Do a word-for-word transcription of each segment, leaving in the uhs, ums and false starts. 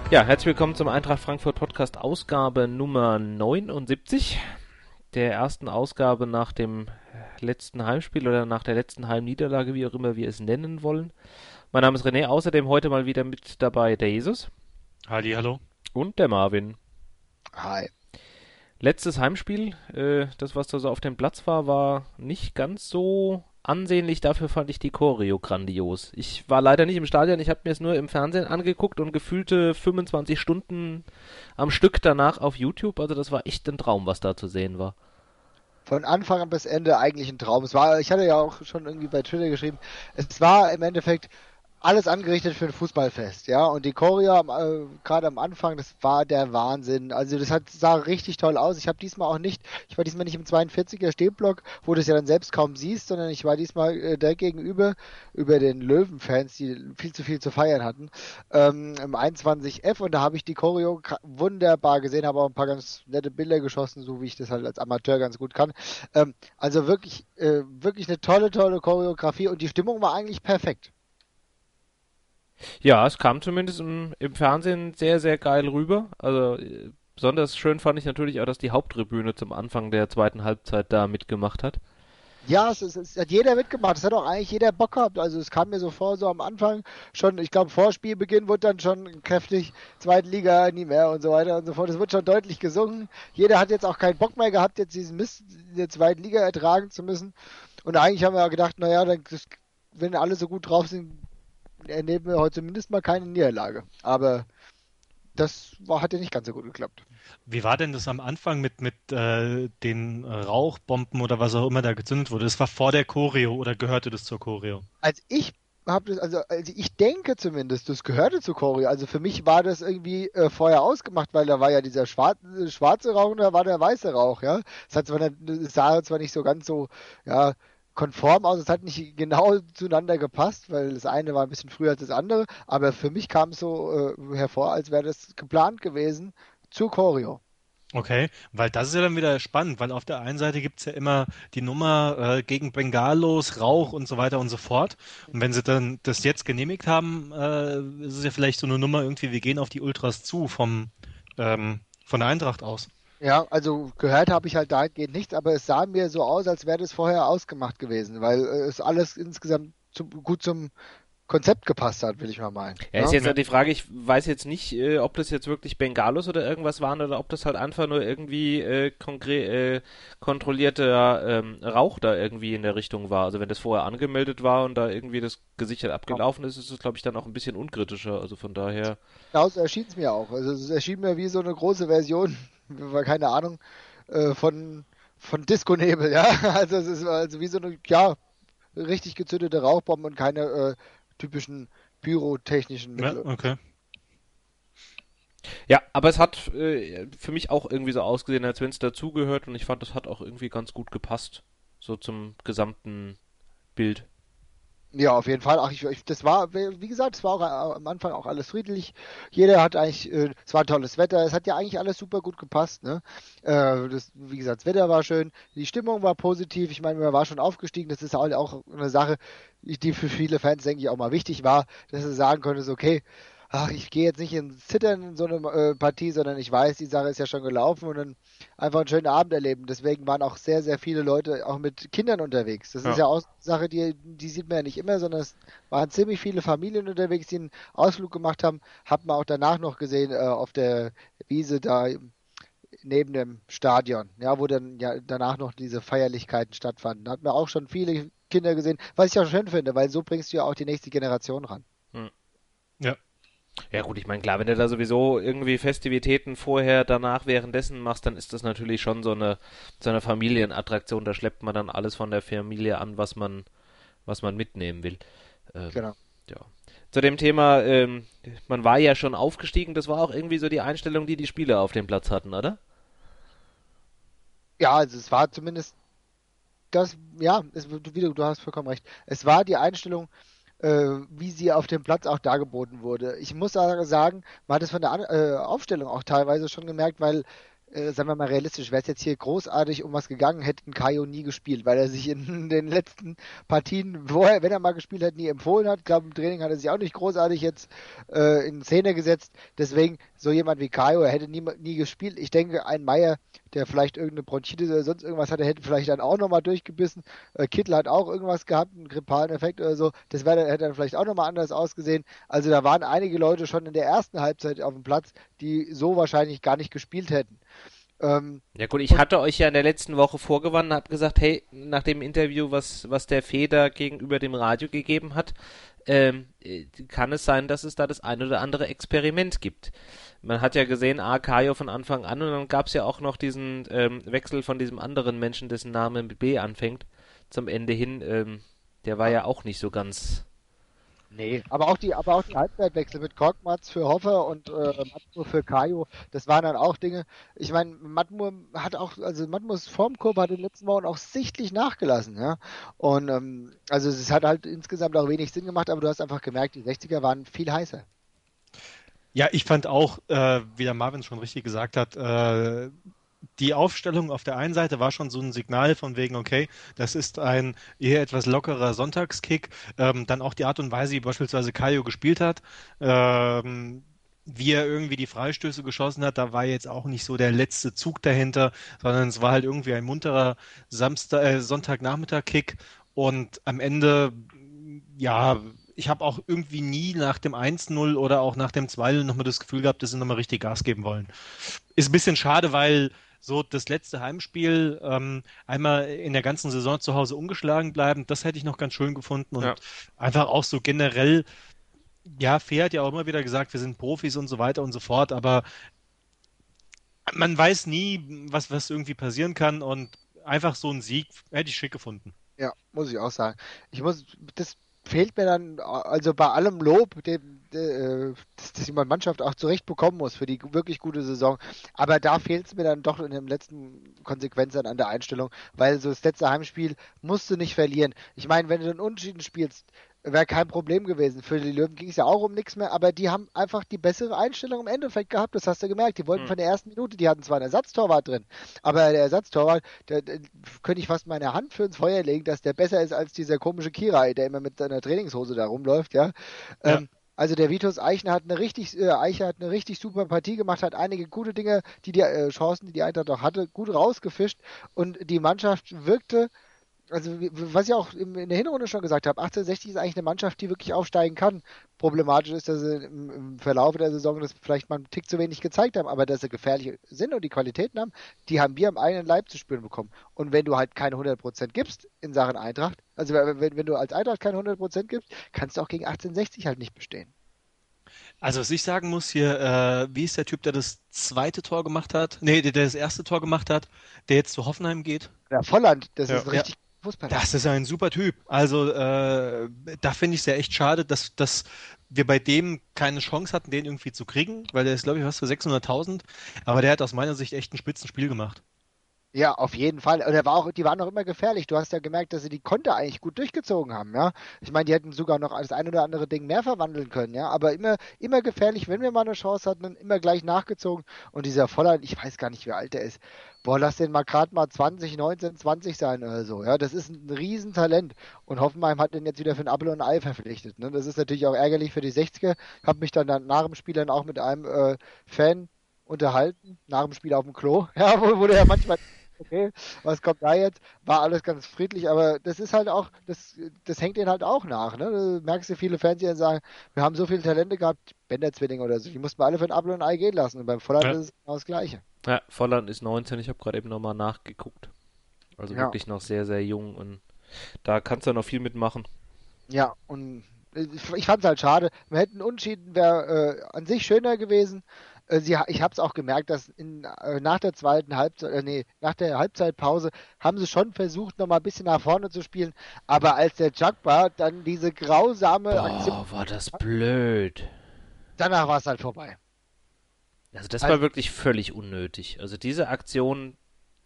Ja, herzlich willkommen zum Eintracht Frankfurt Podcast Ausgabe Nummer neunundsiebzig, der ersten Ausgabe nach dem letzten Heimspiel oder nach der letzten Heimniederlage, wie auch immer wir es nennen wollen. Mein Name ist René, außerdem heute mal wieder mit dabei der Jesus Halli, hallo. und der Marvin. Hi. Letztes Heimspiel, äh, das was da so auf dem Platz war, war nicht ganz so ansehnlich. Dafür fand ich die Choreo grandios. Ich war leider nicht im Stadion, ich habe mir es nur im Fernsehen angeguckt und gefühlte fünfundzwanzig Stunden am Stück danach auf YouTube. Also das war echt ein Traum, was da zu sehen war. Von Anfang bis Ende eigentlich ein Traum. Es war, ich hatte ja auch schon irgendwie bei Twitter geschrieben, es war im Endeffekt alles angerichtet für ein Fußballfest, ja. Und die Choreo äh, gerade am Anfang, das war der Wahnsinn. Also das hat, sah richtig toll aus. Ich habe diesmal auch nicht, ich war diesmal nicht im zweiundvierziger Stehblock, wo du es ja dann selbst kaum siehst, sondern ich war diesmal äh, direkt gegenüber, über den Löwenfans, die viel zu viel zu feiern hatten, ähm, im einundzwanzig F, und da habe ich die Choreo wunderbar gesehen, habe auch ein paar ganz nette Bilder geschossen, so wie ich das halt als Amateur ganz gut kann. Ähm, also wirklich, äh, wirklich eine tolle, tolle Choreografie, und die Stimmung war eigentlich perfekt. Ja, es kam zumindest im, im Fernsehen sehr, sehr geil rüber. Also äh, besonders schön fand ich natürlich auch, dass die Haupttribüne zum Anfang der zweiten Halbzeit da mitgemacht hat. Ja, es, es, es hat jeder mitgemacht. Es hat auch eigentlich jeder Bock gehabt. Also es kam mir so vor, so am Anfang schon, ich glaube, vor Spielbeginn wurde dann schon kräftig Zweitliga, nie mehr und so weiter und so fort. Es wird schon deutlich gesungen. Jeder hat jetzt auch keinen Bock mehr gehabt, jetzt diesen Mist in der zweiten Liga ertragen zu müssen. Und eigentlich haben wir ja gedacht, naja, dann, das, wenn alle so gut drauf sind, erleben wir heute zumindest mal keine Niederlage. Aber das war, hat ja nicht ganz so gut geklappt. Wie war denn das am Anfang mit, mit äh, den Rauchbomben oder was auch immer da gezündet wurde? Das war vor der Choreo oder gehörte das zur Choreo? Als ich habe das, also, also ich denke zumindest, das gehörte zu Choreo. Also für mich war das irgendwie äh, vorher ausgemacht, weil da war ja dieser schwarze, schwarze Rauch und da war der weiße Rauch, ja. Es hat zwar, es sah zwar nicht so ganz so, ja, konform aus, es hat nicht genau zueinander gepasst, weil das eine war ein bisschen früher als das andere, aber für mich kam es so äh, hervor, als wäre das geplant gewesen zur Choreo. Okay, weil das ist ja dann wieder spannend, weil auf der einen Seite gibt's ja immer die Nummer äh, gegen Bengalos, Rauch und so weiter und so fort. Und wenn sie dann das jetzt genehmigt haben, äh, ist es ja vielleicht so eine Nummer irgendwie, wir gehen auf die Ultras zu vom ähm, von der Eintracht aus. Ja, also gehört habe ich halt dahingehend nichts, aber es sah mir so aus, als wäre das vorher ausgemacht gewesen, weil äh, es alles insgesamt zum, gut zum Konzept gepasst hat, will ich mal meinen. Ja, ist Ja? jetzt Ja. halt die Frage, ich weiß jetzt nicht, äh, ob das jetzt wirklich Bengalos oder irgendwas waren oder ob das halt einfach nur irgendwie äh, konkret äh, kontrollierter ähm, Rauch da irgendwie in der Richtung war. Also wenn das vorher angemeldet war und da irgendwie das gesichert abgelaufen ist, ist es, glaube ich, dann auch ein bisschen unkritischer. Also von daher, Genau so erschien es mir auch. Also es erschien mir wie so eine große Version, keine Ahnung, äh, von, von Disco-Nebel, ja. Also es ist also wie so eine, ja, richtig gezündete Rauchbombe und keine äh, typischen pyrotechnischen Ja, Mittel. okay. ja, aber es hat äh, für mich auch irgendwie so ausgesehen, als wenn es dazugehört und ich fand, das hat auch irgendwie ganz gut gepasst, so zum gesamten Bild. Ja, auf jeden Fall. Ach, ich, ich, das war, wie gesagt, es war auch äh, am Anfang auch alles friedlich. Jeder hat eigentlich, äh, es war tolles Wetter. Es hat ja eigentlich alles super gut gepasst, ne? Äh, das, wie gesagt, das Wetter war schön, die Stimmung war positiv. Ich meine, man war schon aufgestiegen. Das ist halt auch eine Sache, die für viele Fans, denke ich, auch mal wichtig war, dass du sagen konntest, okay, ach, ich gehe jetzt nicht ins Zittern in so eine äh, Partie, sondern ich weiß, die Sache ist ja schon gelaufen, und dann einfach einen schönen Abend erleben. Deswegen waren auch sehr, sehr viele Leute auch mit Kindern unterwegs. Das ist Ja. ja auch eine Sache, die, die sieht man ja nicht immer, sondern es waren ziemlich viele Familien unterwegs, die einen Ausflug gemacht haben. Hat man auch danach noch gesehen, äh, auf der Wiese da neben dem Stadion, ja, wo dann ja danach noch diese Feierlichkeiten stattfanden. Da hat man auch schon viele Kinder gesehen, was ich auch schön finde, weil so bringst du ja auch die nächste Generation ran. Hm. Ja. Ja gut, ich meine, klar, wenn du da sowieso irgendwie Festivitäten vorher, danach, währenddessen machst, dann ist das natürlich schon so eine, so eine Familienattraktion. Da schleppt man dann alles von der Familie an, was man, was man mitnehmen will. Ähm, Genau. ja. Zu dem Thema, ähm, man war ja schon aufgestiegen, das war auch irgendwie so die Einstellung, die die Spieler auf dem Platz hatten, oder? Ja, also es war zumindest das, ja, es, du, wie du hast vollkommen recht. Es war die Einstellung, äh, wie sie auf dem Platz auch dargeboten wurde. Ich muss aber sagen, man hat es von der An äh, Aufstellung auch teilweise schon gemerkt, weil äh, sagen wir mal realistisch, wäre es jetzt hier großartig um was gegangen, hätte ein Kaio nie gespielt, weil er sich in den letzten Partien, wo er, wenn er mal gespielt hat, nie empfohlen hat. Ich glaube, im Training hat er sich auch nicht großartig jetzt äh, in Szene gesetzt. Deswegen, so jemand wie Kaio, er hätte nie, nie gespielt. Ich denke, ein Meier, der vielleicht irgendeine Bronchitis oder sonst irgendwas hatte, hätte vielleicht dann auch nochmal durchgebissen. Äh, Kittel hat auch irgendwas gehabt, einen grippalen Effekt oder so. Das wäre, hätte dann vielleicht auch nochmal anders ausgesehen. Also da waren einige Leute schon in der ersten Halbzeit auf dem Platz, die so wahrscheinlich gar nicht gespielt hätten. Ähm, Ja gut, ich hatte euch ja in der letzten Woche vorgewarnt und habe gesagt, hey, nach dem Interview, was, was der Feder gegenüber dem Radio gegeben hat, ähm, äh, kann es sein, dass es da das ein oder andere Experiment gibt. Man hat ja gesehen, A, Kajo von Anfang an und dann gab es ja auch noch diesen ähm, Wechsel von diesem anderen Menschen, dessen Name mit B anfängt, zum Ende hin. Ähm, der war ja auch nicht so ganz... Nee, aber auch die, aber auch die Halbzeitwechsel mit Korkmaz für Hoffer und äh, Matmur für Kajo, das waren dann auch Dinge. Ich meine, Matmur hat auch, also Matmurs Formkurve hat in den letzten Wochen auch sichtlich nachgelassen, ja. Und ähm, also es hat halt insgesamt auch wenig Sinn gemacht, aber du hast einfach gemerkt, die sechziger waren viel heißer. Ja, ich fand auch, äh, wie der Marvin schon richtig gesagt hat, äh, die Aufstellung auf der einen Seite war schon so ein Signal von wegen, okay, das ist ein eher etwas lockerer Sonntagskick. Ähm, dann auch die Art und Weise, wie beispielsweise Kajo gespielt hat, ähm, wie er irgendwie die Freistöße geschossen hat, da war jetzt auch nicht so der letzte Zug dahinter, sondern es war halt irgendwie ein munterer Samstag, äh, Sonntagnachmittag-Kick und am Ende, ja, ich habe auch irgendwie nie nach dem eins null oder auch nach dem zwei null nochmal das Gefühl gehabt, dass sie nochmal richtig Gas geben wollen. Ist ein bisschen schade, weil so das letzte Heimspiel ähm, einmal in der ganzen Saison zu Hause ungeschlagen bleiben, das hätte ich noch ganz schön gefunden und Ja. einfach auch so generell, ja, Fee hat ja auch immer wieder gesagt, wir sind Profis und so weiter und so fort, aber man weiß nie, was, was irgendwie passieren kann und einfach so ein Sieg hätte ich schick gefunden. Ja, muss ich auch sagen. Ich muss, das fehlt mir dann, also bei allem Lob, dem, äh, dass, dass die Mannschaft auch zurecht bekommen muss für die wirklich gute Saison. Aber da fehlt es mir dann doch in den letzten Konsequenzen an der Einstellung, weil so das letzte Heimspiel musst du nicht verlieren. Ich meine, wenn du einen Unentschieden spielst, wäre kein Problem gewesen. Für die Löwen ging es ja auch um nichts mehr, aber die haben einfach die bessere Einstellung im Endeffekt gehabt, das hast du gemerkt. Die wollten Hm. von der ersten Minute, die hatten zwar einen Ersatztorwart drin, aber der Ersatztorwart, der, der könnte ich fast meine Hand für ins Feuer legen, dass der besser ist als dieser komische Kirai, der immer mit seiner Trainingshose da rumläuft, ja. Ja. Ähm, also der Vitus Eichner hat eine richtig, äh, Eicher hat eine richtig super Partie gemacht, hat einige gute Dinge, die die äh, Chancen, die die Eintracht auch hatte, gut rausgefischt und die Mannschaft wirkte, also wie- was ich auch im- in der Hinrunde schon gesagt habe, achtzehnhundertsechzig ist eigentlich eine Mannschaft, die wirklich aufsteigen kann. Problematisch ist, dass sie im, im Verlauf der Saison das vielleicht mal einen Tick zu wenig gezeigt haben, aber dass sie gefährlich sind und die Qualitäten haben, die haben wir am eigenen Leib zu spüren bekommen. Und wenn du halt keine hundert Prozent gibst in Sachen Eintracht, also wenn, wenn du als Eintracht keine hundert Prozent gibst, kannst du auch gegen achtzehnhundertsechzig halt nicht bestehen. Also was ich sagen muss hier, äh, wie ist der Typ, der das zweite Tor gemacht hat? Nee, der, der das erste Tor gemacht hat, der jetzt zu Hoffenheim geht? Der Volland, das Ja. ist ein richtig Fußballer. Das ist ein super Typ. Also äh, da finde ich es ja echt schade, dass, dass wir bei dem keine Chance hatten, den irgendwie zu kriegen, weil der ist, glaube ich, was für sechshunderttausend. Aber der hat aus meiner Sicht echt ein Spitzenspiel gemacht. Ja, auf jeden Fall. Und er war auch, die waren auch immer gefährlich. Du hast ja gemerkt, dass sie die Konter eigentlich gut durchgezogen haben, ja. Ich meine, die hätten sogar noch das ein oder andere Ding mehr verwandeln können, ja. Aber immer, immer gefährlich, wenn wir mal eine Chance hatten, dann immer gleich nachgezogen. Und dieser Volland, ich weiß gar nicht, wie alt er ist. Boah, lass den mal gerade mal zwanzig, neunzehn, zwanzig sein oder so, ja. Das ist ein Riesentalent. Und Hoffenheim hat den jetzt wieder für ein Apfel und ein Ei verpflichtet, ne. Das ist natürlich auch ärgerlich für die sechziger. Ich habe mich dann, dann nach dem Spiel dann auch mit einem äh, Fan unterhalten, nach dem Spiel auf dem Klo, ja, wo, wo der ja manchmal okay, was kommt da jetzt? War alles ganz friedlich, aber das ist halt auch, das, das hängt denen halt auch nach. Ne? Du merkst du, viele Fans, die dann sagen, wir haben so viele Talente gehabt, Bender-Zwillinge oder so, die mussten wir alle für ein Apfel und ein Ei gehen lassen. Und beim Volland Ja. ist es genau das Gleiche. Ja, Volland ist neunzehn, ich habe gerade eben nochmal nachgeguckt. Also Ja. wirklich noch sehr, sehr jung und da kannst du noch viel mitmachen. Ja, und ich, ich fand es halt schade. Wir hätten Unentschieden, wäre äh, an sich schöner gewesen. Äh, sie, ich habe es auch gemerkt, dass in, äh, nach der zweiten Halbzeit, äh, nee, nach der Halbzeitpause haben sie schon versucht, nochmal ein bisschen nach vorne zu spielen. Aber als der Jagba dann diese grausame Aktion, Boah, war das blöd. danach war es halt vorbei. Also das Also- war wirklich völlig unnötig. Also diese Aktion,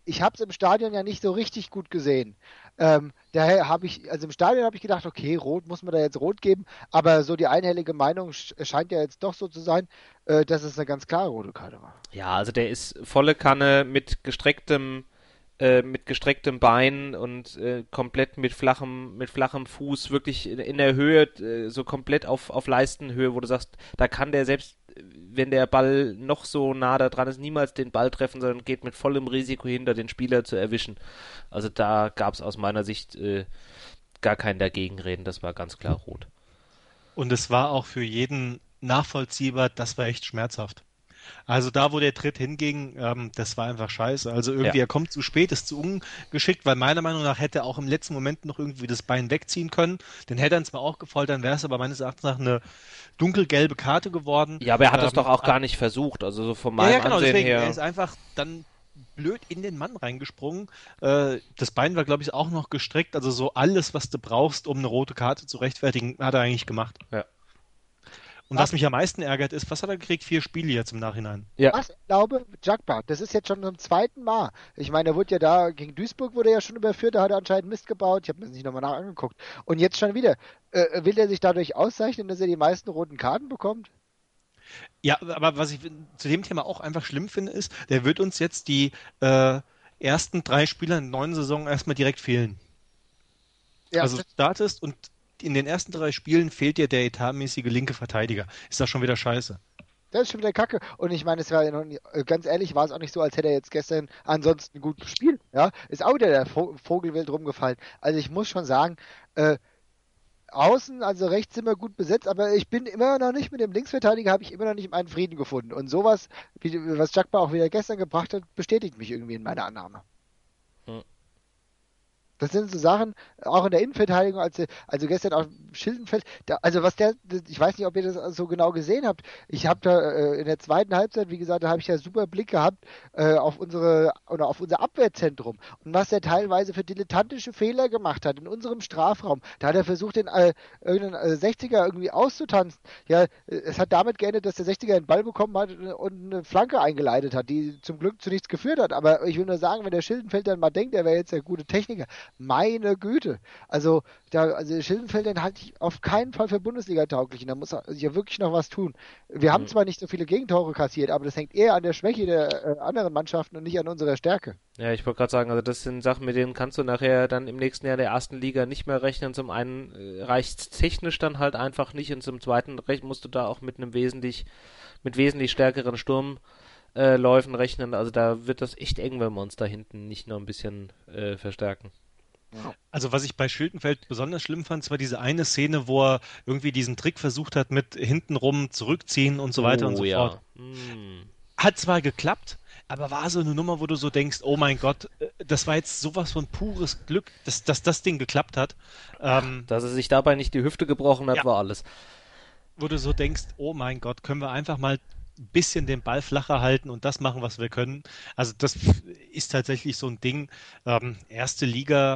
ich habe es im Stadion ja nicht so richtig gut gesehen. Ähm, daher habe ich, also im Stadion habe ich gedacht, okay, rot, muss man da jetzt rot geben, aber so die einhellige Meinung sch- scheint ja jetzt doch so zu sein, äh, dass es eine ganz klare rote Karte war. Ja, also der ist volle Kanne mit gestrecktem, äh, mit gestrecktem Bein und äh, komplett mit flachem, mit flachem Fuß, wirklich in, in der Höhe, äh, so komplett auf, auf Leistenhöhe, wo du sagst, da kann der selbst, äh, wenn der Ball noch so nah da dran ist, niemals den Ball treffen, sondern geht mit vollem Risiko hinter, den Spieler zu erwischen. Also da gab es aus meiner Sicht äh, gar kein Dagegenreden, das war ganz klar rot. Und es war auch für jeden nachvollziehbar, das war echt schmerzhaft. Also da, wo der Tritt hinging, ähm, das war einfach scheiße. Also irgendwie, Ja. er kommt zu spät, ist zu ungeschickt, weil meiner Meinung nach hätte er auch im letzten Moment noch irgendwie das Bein wegziehen können. Den hätte er zwar auch gefoltert, dann wäre es aber meines Erachtens nach eine dunkelgelbe Karte geworden. Ja, aber er hat es Ähm, doch auch ab- gar nicht versucht, also so von ja, ja, meinem genau, Ansehen deswegen. Er her. ist einfach dann blöd in den Mann reingesprungen. Äh, das Bein war, glaube ich, auch noch gestreckt. Also so alles, was du brauchst, um eine rote Karte zu rechtfertigen, hat er eigentlich gemacht. Ja. Und was mich am meisten ärgert, ist, was hat er gekriegt? Vier Spiele jetzt im Nachhinein. Ja. Was? Ich glaube, Jagba, das ist jetzt schon zum zweiten Mal. Ich meine, er wurde ja da, gegen Duisburg wurde er ja schon überführt, da hat er anscheinend Mist gebaut. Ich habe mir das nicht nochmal nach angeguckt. Und jetzt schon wieder. Äh, will er sich dadurch auszeichnen, dass er die meisten roten Karten bekommt? Ja, aber was ich zu dem Thema auch einfach schlimm finde, ist, der wird uns jetzt die äh, ersten drei Spieler in der neuen Saison erstmal direkt fehlen. Ja, Also du das, startest und in den ersten drei Spielen fehlt dir der etatmäßige linke Verteidiger. Ist das schon wieder scheiße? das ist schon wieder Kacke. Und ich meine, es war ja noch nie, äh, ganz ehrlich, war es auch nicht so, als hätte er jetzt gestern ansonsten gut gespielt. Ja, ist auch wieder der Vo Vogelwild rumgefallen. Also ich muss schon sagen, äh, außen, also rechts sind wir gut besetzt, aber ich bin immer noch nicht mit dem Linksverteidiger, habe ich immer noch nicht meinen Frieden gefunden. Und sowas, wie, was Jagba auch wieder gestern gebracht hat, bestätigt mich irgendwie in meiner Annahme. Hm. Das sind so Sachen, auch in der Innenverteidigung, also, also gestern auf Schildenfeld, da, also was der, ich weiß nicht, ob ihr das so genau gesehen habt. Ich habe da äh, in der zweiten Halbzeit, wie gesagt, da habe ich ja super Blick gehabt äh, auf unsere oder auf unser Abwehrzentrum und was er teilweise für dilettantische Fehler gemacht hat in unserem Strafraum. Da hat er versucht, den äh, irgendeinen äh, sechziger irgendwie auszutanzen. Ja, äh, es hat damit geendet, dass der sechziger den Ball bekommen hat und eine Flanke eingeleitet hat, die zum Glück zu nichts geführt hat. Aber ich will nur sagen, wenn der Schildenfeld dann mal denkt, er wäre jetzt der gute Techniker, meine Güte. Also, da, also Schildenfeld, den halte ich auf keinen Fall für Bundesliga tauglich. Und da muss er ja wirklich noch was tun. Wir haben Hm. zwar nicht so viele Gegentore kassiert, aber das hängt eher an der Schwäche der äh, anderen Mannschaften und nicht an unserer Stärke. Ja, ich wollte gerade sagen, also das sind Sachen, mit denen kannst du nachher dann im nächsten Jahr in der ersten Liga nicht mehr rechnen. Zum einen äh, reicht technisch dann halt einfach nicht und zum zweiten rech- musst du da auch mit einem wesentlich, mit wesentlich stärkeren Sturmläufen rechnen. Also da wird das echt eng, wenn wir uns da hinten nicht noch ein bisschen äh, verstärken. Also was ich bei Schildenfeld besonders schlimm fand, war diese eine Szene, wo er irgendwie diesen Trick versucht hat mit hintenrum zurückziehen und so weiter und so Oh fort. ja. Hm. Hat zwar geklappt, aber war so eine Nummer, wo du so denkst, oh mein Gott, äh, das war jetzt sowas von pures Glück, dass, dass das Ding geklappt hat. Ähm, Dass er sich dabei nicht die Hüfte gebrochen hat, Ja. war alles. wo du so denkst, oh mein Gott, können wir einfach mal ein bisschen den Ball flacher halten und das machen, was wir können. Also das ist tatsächlich so ein Ding. Ähm, erste Liga,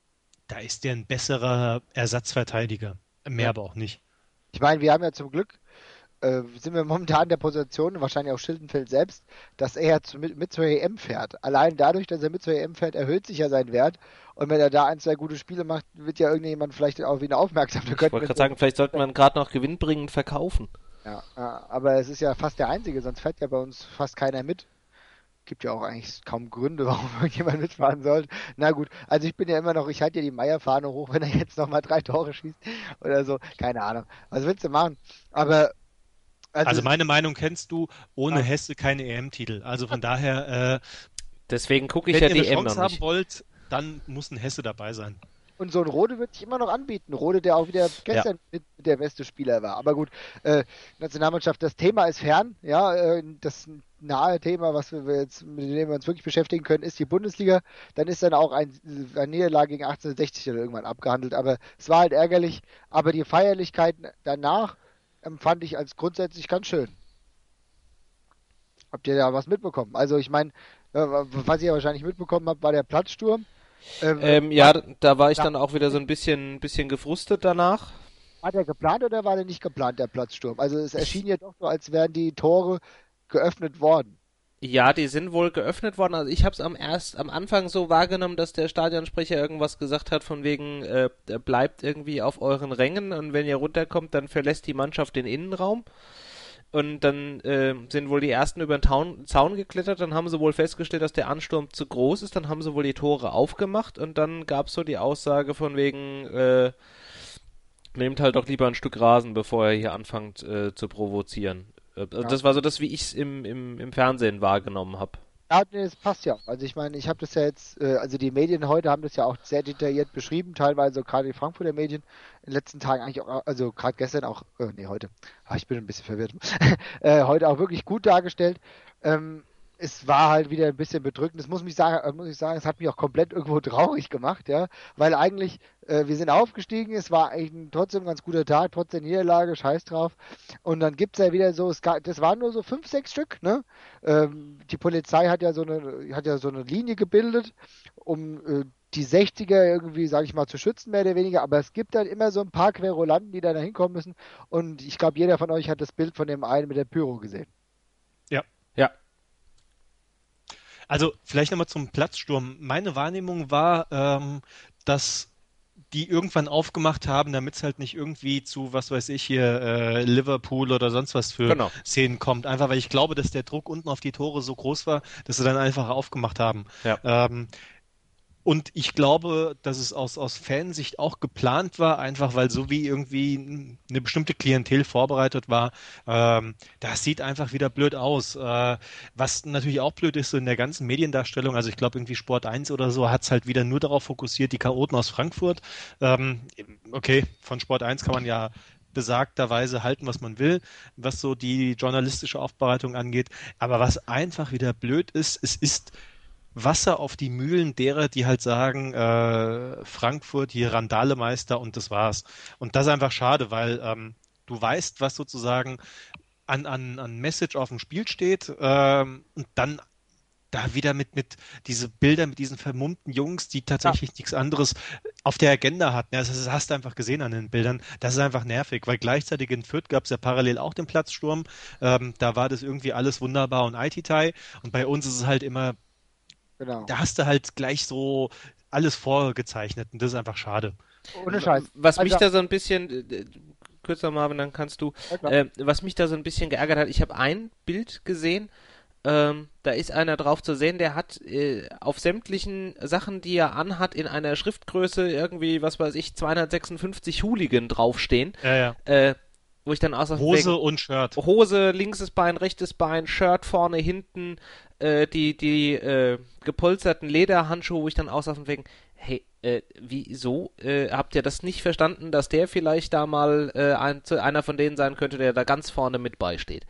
da ist der ein besserer Ersatzverteidiger. Mehr Ja. aber auch nicht. Ich meine, wir haben ja zum Glück, äh, sind wir momentan in der Position, wahrscheinlich auch Schildenfeld selbst, dass er ja zu, mit, mit zur E M fährt. Allein dadurch, dass er mit zur E M fährt, erhöht sich ja sein Wert. Und wenn er da ein, zwei gute Spiele macht, wird ja irgendjemand vielleicht auch wieder aufmerksam. Da Ich könnten wollte wir gerade so- sagen, vielleicht sollte man gerade noch gewinnbringend verkaufen. Ja, ja, aber es ist ja fast der Einzige, sonst fährt ja bei uns fast keiner mit. Gibt ja auch eigentlich kaum Gründe, warum irgendjemand mitfahren sollte. Na gut, also ich bin ja immer noch, ich halte ja die Meierfahne hoch, wenn er jetzt nochmal drei Tore schießt oder so. Keine Ahnung. Was willst du machen? Aber also, Also meine Meinung kennst du, ohne Ja. Hesse keine E M-Titel. Also von daher, äh, Deswegen gucke ich wenn ja ihr die eine E M Chance noch haben nicht. wollt, dann muss ein Hesse dabei sein. und so ein Rode würde ich immer noch anbieten. Rode, der auch wieder gestern mit der beste Spieler war. Aber gut, äh, Nationalmannschaft, das Thema ist fern. Ja, äh, das nahe Thema, was wir jetzt, mit dem wir uns wirklich beschäftigen können, ist die Bundesliga. Dann ist dann auch ein, eine Niederlage gegen achtzehnhundertsechzig oder irgendwann abgehandelt. Aber es war halt ärgerlich. Aber die Feierlichkeiten danach empfand ich als grundsätzlich ganz schön. Habt ihr da was mitbekommen? Also ich meine, äh, was ihr wahrscheinlich mitbekommen habt, war der Platzsturm. Ähm, Ähm, ja, da war ich Ja. dann auch wieder so ein bisschen, bisschen gefrustet danach. War der geplant oder war der nicht geplant, der Platzsturm? Also es erschien ja doch so, als wären die Tore geöffnet worden. Ja, die sind wohl geöffnet worden. Also ich habe es am erst am Anfang so wahrgenommen, dass der Stadionsprecher irgendwas gesagt hat von wegen äh, bleibt irgendwie auf euren Rängen und wenn ihr runterkommt, dann verlässt die Mannschaft den Innenraum. Und dann äh, sind wohl die ersten über den Taun, Zaun geklettert, dann haben sie wohl festgestellt, dass der Ansturm zu groß ist, dann haben sie wohl die Tore aufgemacht und dann gab es so die Aussage von wegen äh, nehmt halt doch lieber ein Stück Rasen, bevor ihr hier anfangt äh, zu provozieren. Äh, also Ja. das war so das, wie ich es im, im, im Fernsehen wahrgenommen habe. Ja, nee, das passt ja. Also ich meine, ich habe das ja jetzt, äh, also die Medien heute haben das ja auch sehr detailliert beschrieben, teilweise gerade die Frankfurter Medien in den letzten Tagen eigentlich auch, also gerade gestern auch, äh, nee, heute, ah, ich bin ein bisschen verwirrt, äh, heute auch wirklich gut dargestellt. Ähm, es war halt wieder ein bisschen bedrückend. Das muss mich sagen, äh, muss ich sagen, es hat mich auch komplett irgendwo traurig gemacht, ja, weil eigentlich, äh, wir sind aufgestiegen, es war eigentlich ein, trotzdem ein ganz guter Tag, trotz der Niederlage, scheiß drauf. Und dann gibt's ja wieder so, es gab, das waren nur so fünf, sechs Stück, ne? Ähm, die Polizei hat ja so eine, hat ja so eine Linie gebildet, um äh, die sechziger irgendwie, sage ich mal, zu schützen, mehr oder weniger. Aber es gibt dann immer so ein paar Querulanten, die da hinkommen müssen. Und ich glaube, jeder von euch hat das Bild von dem einen mit der Pyro gesehen. Ja. Ja. Also vielleicht nochmal zum Platzsturm. Meine Wahrnehmung war, ähm, dass die irgendwann aufgemacht haben, damit es halt nicht irgendwie zu, was weiß ich hier, äh, Liverpool oder sonst was für Genau. Szenen kommt. Einfach weil ich glaube, dass der Druck unten auf die Tore so groß war, dass sie dann einfach aufgemacht haben. Ja. Ähm, Und ich glaube, dass es aus, aus Fansicht auch geplant war, einfach weil so wie irgendwie eine bestimmte Klientel vorbereitet war, ähm, das sieht einfach wieder blöd aus. Äh, was natürlich auch blöd ist, so in der ganzen Mediendarstellung, also ich glaube irgendwie Sport eins oder so, hat es halt wieder nur darauf fokussiert, die Chaoten aus Frankfurt. Ähm, okay, von Sport eins kann man ja besagterweise halten, was man will, was so die journalistische Aufbereitung angeht. Aber was einfach wieder blöd ist, es ist Wasser auf die Mühlen derer, die halt sagen, äh, Frankfurt, hier Randalemeister und das war's. Und das ist einfach schade, weil ähm, du weißt, was sozusagen an, an, an Message auf dem Spiel steht ähm, und dann da wieder mit, mit diese Bilder mit diesen vermummten Jungs, die tatsächlich ja. nichts anderes auf der Agenda hatten. Ja, das, das hast du einfach gesehen an den Bildern. Das ist einfach nervig, weil gleichzeitig in Fürth gab es ja parallel auch den Platzsturm. Ähm, da war das irgendwie alles wunderbar und Aititai. Und bei uns ist es halt immer Genau. Da hast du halt gleich so alles vorgezeichnet und das ist einfach schade. Ohne Scheiß. Was Also, mich da so ein bisschen, äh, kürzer Marvin, dann kannst du, ja, äh, was mich da so ein bisschen geärgert hat, ich habe ein Bild gesehen, ähm, da ist einer drauf zu sehen, der hat äh, auf sämtlichen Sachen, die er anhat, in einer Schriftgröße irgendwie, was weiß ich, zweihundertsechsundfünfzig Hooligan draufstehen. Ja, ja. Äh, wo ich dann außer Hose wegen, und Shirt. Hose, linkes Bein, rechtes Bein, Shirt vorne, hinten, äh, die, die äh, gepolsterten Lederhandschuhe, wo ich dann außer von wegen, hey, äh, wieso? Äh, habt ihr das nicht verstanden, dass der vielleicht da mal äh, ein, einer von denen sein könnte, der da ganz vorne mit beisteht?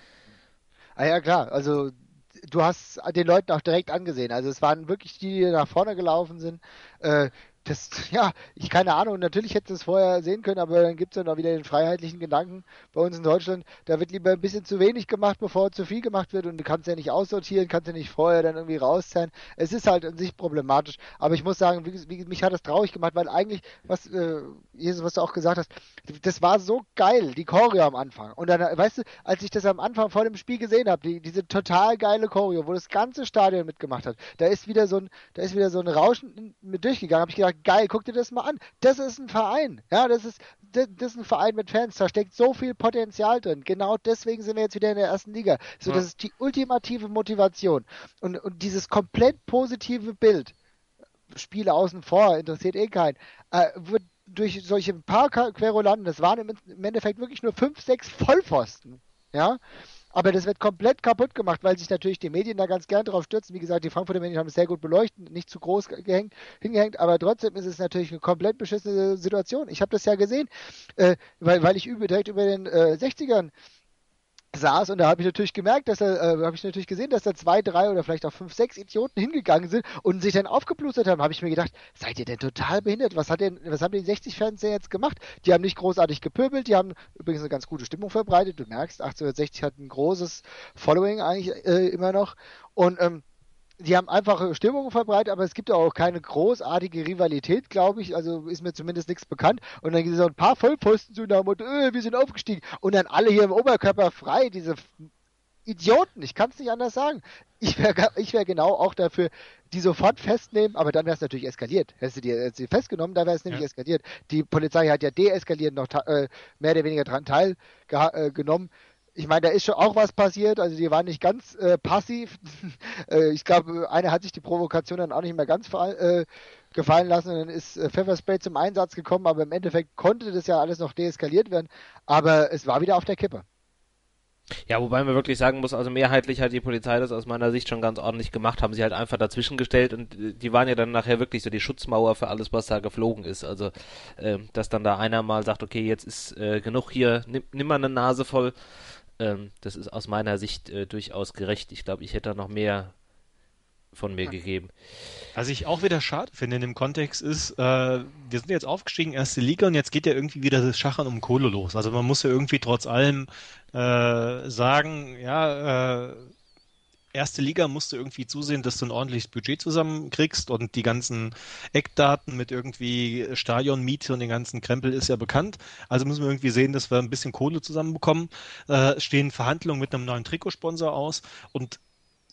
Ah ja, klar, also du hast den Leuten auch direkt angesehen. Also es waren wirklich die, die nach vorne gelaufen sind. Äh, das, ja, ich keine Ahnung, natürlich hätte es vorher sehen können, aber dann gibt es ja noch wieder den freiheitlichen Gedanken bei uns in Deutschland, da wird lieber ein bisschen zu wenig gemacht, bevor zu viel gemacht wird und du kannst ja nicht aussortieren, kannst ja nicht vorher dann irgendwie rauszahlen. Es ist halt an sich problematisch, aber ich muss sagen, wie, wie, mich hat das traurig gemacht, weil eigentlich, was, äh, Jesus, was du auch gesagt hast, das war so geil, die Choreo am Anfang. Und dann, weißt du, als ich das am Anfang vor dem Spiel gesehen habe, die, diese total geile Choreo, wo das ganze Stadion mitgemacht hat, da ist wieder so ein, da ist wieder so ein Rauschen mit durchgegangen, habe ich gedacht, geil, guck dir das mal an. Das ist ein Verein. Ja, das ist, das, das ist ein Verein mit Fans. Da steckt so viel Potenzial drin. Genau deswegen sind wir jetzt wieder in der ersten Liga. So, Ja. das ist die ultimative Motivation. Und, und dieses komplett positive Bild, Spiele außen vor, interessiert eh keinen, äh, wird durch solche paar Querulanten, das waren im, im Endeffekt wirklich nur fünf, sechs Vollpfosten. Ja, aber das wird komplett kaputt gemacht, weil sich natürlich die Medien da ganz gern drauf stürzen. Wie gesagt, die Frankfurter Medien haben es sehr gut beleuchtet, nicht zu groß gehängt, hingehängt, aber trotzdem ist es natürlich eine komplett beschissene Situation. Ich habe das ja gesehen, äh, weil, weil ich über, direkt über den äh, sechzigern saß und da habe ich natürlich gemerkt, dass da, äh, habe ich natürlich gesehen, dass da zwei, drei oder vielleicht auch fünf, sechs Idioten hingegangen sind und sich dann aufgeplustert haben. Habe ich mir gedacht, seid ihr denn total behindert? Was hat denn, was haben die sechzig-Fans denn jetzt gemacht? Die haben nicht großartig gepöbelt, die haben übrigens eine ganz gute Stimmung verbreitet. Du merkst, achtzehnhundertsechzig hat ein großes Following eigentlich äh, immer noch und ähm, die haben einfach Stimmung verbreitet, aber es gibt auch keine großartige Rivalität, glaube ich. Also ist mir zumindest nichts bekannt. Und dann gibt es so ein paar Vollpfosten zu nach dem Motto, äh, wir sind aufgestiegen. Und dann alle hier im Oberkörper frei, diese Idioten, ich kann es nicht anders sagen. Ich wäre ich wär genau auch dafür, die sofort festnehmen, aber dann wäre es natürlich eskaliert. Hättest du die, hättest du die festgenommen, da wäre es nämlich ja. eskaliert. Die Polizei hat ja deeskaliert noch äh, mehr oder weniger dran teilgenommen. Ich meine, da ist schon auch was passiert, also die waren nicht ganz äh, passiv. äh, ich glaube, einer hat sich die Provokation dann auch nicht mehr ganz äh, gefallen lassen und dann ist äh, Pfefferspray zum Einsatz gekommen, aber im Endeffekt konnte das ja alles noch deeskaliert werden, aber es war wieder auf der Kippe. Ja, wobei man wirklich sagen muss, also mehrheitlich hat die Polizei das aus meiner Sicht schon ganz ordentlich gemacht, haben sie halt einfach dazwischen gestellt und die waren ja dann nachher wirklich so die Schutzmauer für alles, was da geflogen ist. Also, äh, dass dann da einer mal sagt, okay, jetzt ist äh, genug hier, nimm, nimm mal eine Nase voll, ähm, das ist aus meiner Sicht äh, durchaus gerecht. Ich glaube, ich hätte da noch mehr von mir gegeben. Was ich auch wieder schade finde in dem Kontext ist, äh, wir sind jetzt aufgestiegen, erste Liga, und jetzt geht ja irgendwie wieder das Schachern um Kohle los. Also man muss ja irgendwie trotz allem äh, sagen, ja, äh, erste Liga musst du irgendwie zusehen, dass du ein ordentliches Budget zusammenkriegst und die ganzen Eckdaten mit irgendwie Stadionmiete und den ganzen Krempel ist ja bekannt. Also müssen wir irgendwie sehen, dass wir ein bisschen Kohle zusammenbekommen. Äh, stehen Verhandlungen mit einem neuen Trikotsponsor aus und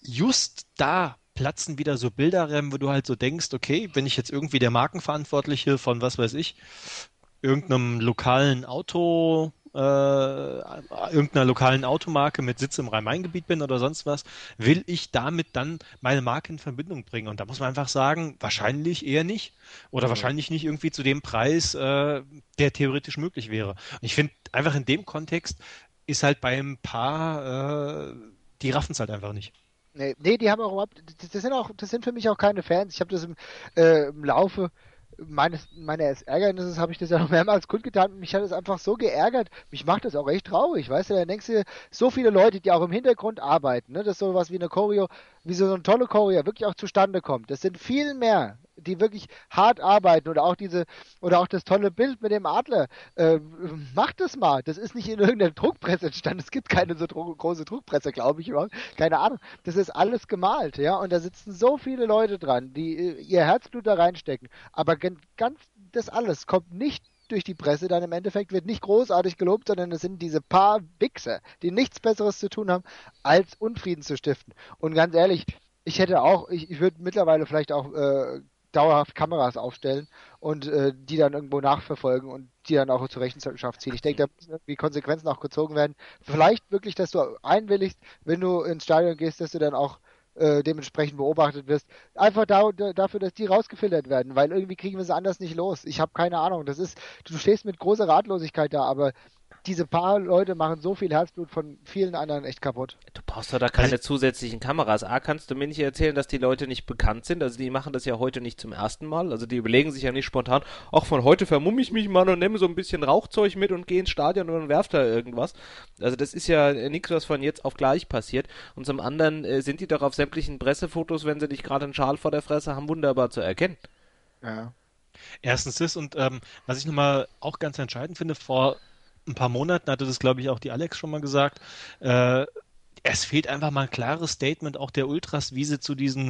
just da platzen wieder so Bilderräume, wo du halt so denkst, okay, wenn ich jetzt irgendwie der Markenverantwortliche von, was weiß ich, irgendeinem lokalen Auto, äh, irgendeiner lokalen Automarke mit Sitz im Rhein-Main-Gebiet bin oder sonst was, will ich damit dann meine Marke in Verbindung bringen? Und da muss man einfach sagen, wahrscheinlich eher nicht. Oder mhm. wahrscheinlich nicht irgendwie zu dem Preis, äh, der theoretisch möglich wäre. Und ich finde, einfach in dem Kontext ist halt bei ein paar, äh, die raffen es halt einfach nicht. Nee, nee, die haben auch überhaupt, das sind auch, das sind für mich auch keine Fans. Ich habe das im, äh, im Laufe meines, meines Ärgernisses habe ich das ja noch mehrmals kundgetan. Mich hat es einfach so geärgert. Mich macht das auch echt traurig, weißt du? Da denkst du, so viele Leute, die auch im Hintergrund arbeiten, ne? Dass sowas wie eine Choreo, wie so eine tolle Choreo wirklich auch zustande kommt. Das sind viel mehr, die wirklich hart arbeiten oder auch diese, oder auch das tolle Bild mit dem Adler. Äh, macht das mal. Das ist nicht in irgendeiner Druckpresse entstanden. Es gibt keine so dro- große Druckpresse, glaube ich überhaupt. Keine Ahnung. Das ist alles gemalt, ja. Und da sitzen so viele Leute dran, die äh, ihr Herzblut da reinstecken. Aber ganz, das alles kommt nicht durch die Presse, dann im Endeffekt wird nicht großartig gelobt, sondern es sind diese paar Wichser, die nichts Besseres zu tun haben, als Unfrieden zu stiften. Und ganz ehrlich, ich hätte auch, ich, ich würde mittlerweile vielleicht auch äh, dauerhaft Kameras aufstellen und äh, die dann irgendwo nachverfolgen und die dann auch zur Rechenschaft ziehen. Ich denke, da müssen irgendwie Konsequenzen auch gezogen werden. Vielleicht wirklich, dass du einwilligst, wenn du ins Stadion gehst, dass du dann auch äh, dementsprechend beobachtet wirst. Einfach da, da, dafür, dass die rausgefiltert werden, weil irgendwie kriegen wir sie anders nicht los. Ich habe keine Ahnung. Das ist, du stehst mit großer Ratlosigkeit da, aber diese paar Leute machen so viel Herzblut von vielen anderen echt kaputt. Du brauchst doch da keine also, zusätzlichen Kameras. A, kannst du mir nicht erzählen, dass die Leute nicht bekannt sind. Also die machen das ja heute nicht zum ersten Mal. Also die überlegen sich ja nicht spontan, ach, von heute vermumme ich mich mal und nehme so ein bisschen Rauchzeug mit und gehe ins Stadion und werf da irgendwas. Also das ist ja nichts, was von jetzt auf gleich passiert. Und zum anderen äh, sind die doch auf sämtlichen Pressefotos, wenn sie nicht gerade einen Schal vor der Fresse haben, wunderbar zu erkennen. Ja. Erstens das und ähm, was ich nochmal auch ganz entscheidend finde, vor ein paar Monaten hatte das, glaube ich, auch die Alex schon mal gesagt, äh, es fehlt einfach mal ein klares Statement auch der Ultras, wie sie zu diesen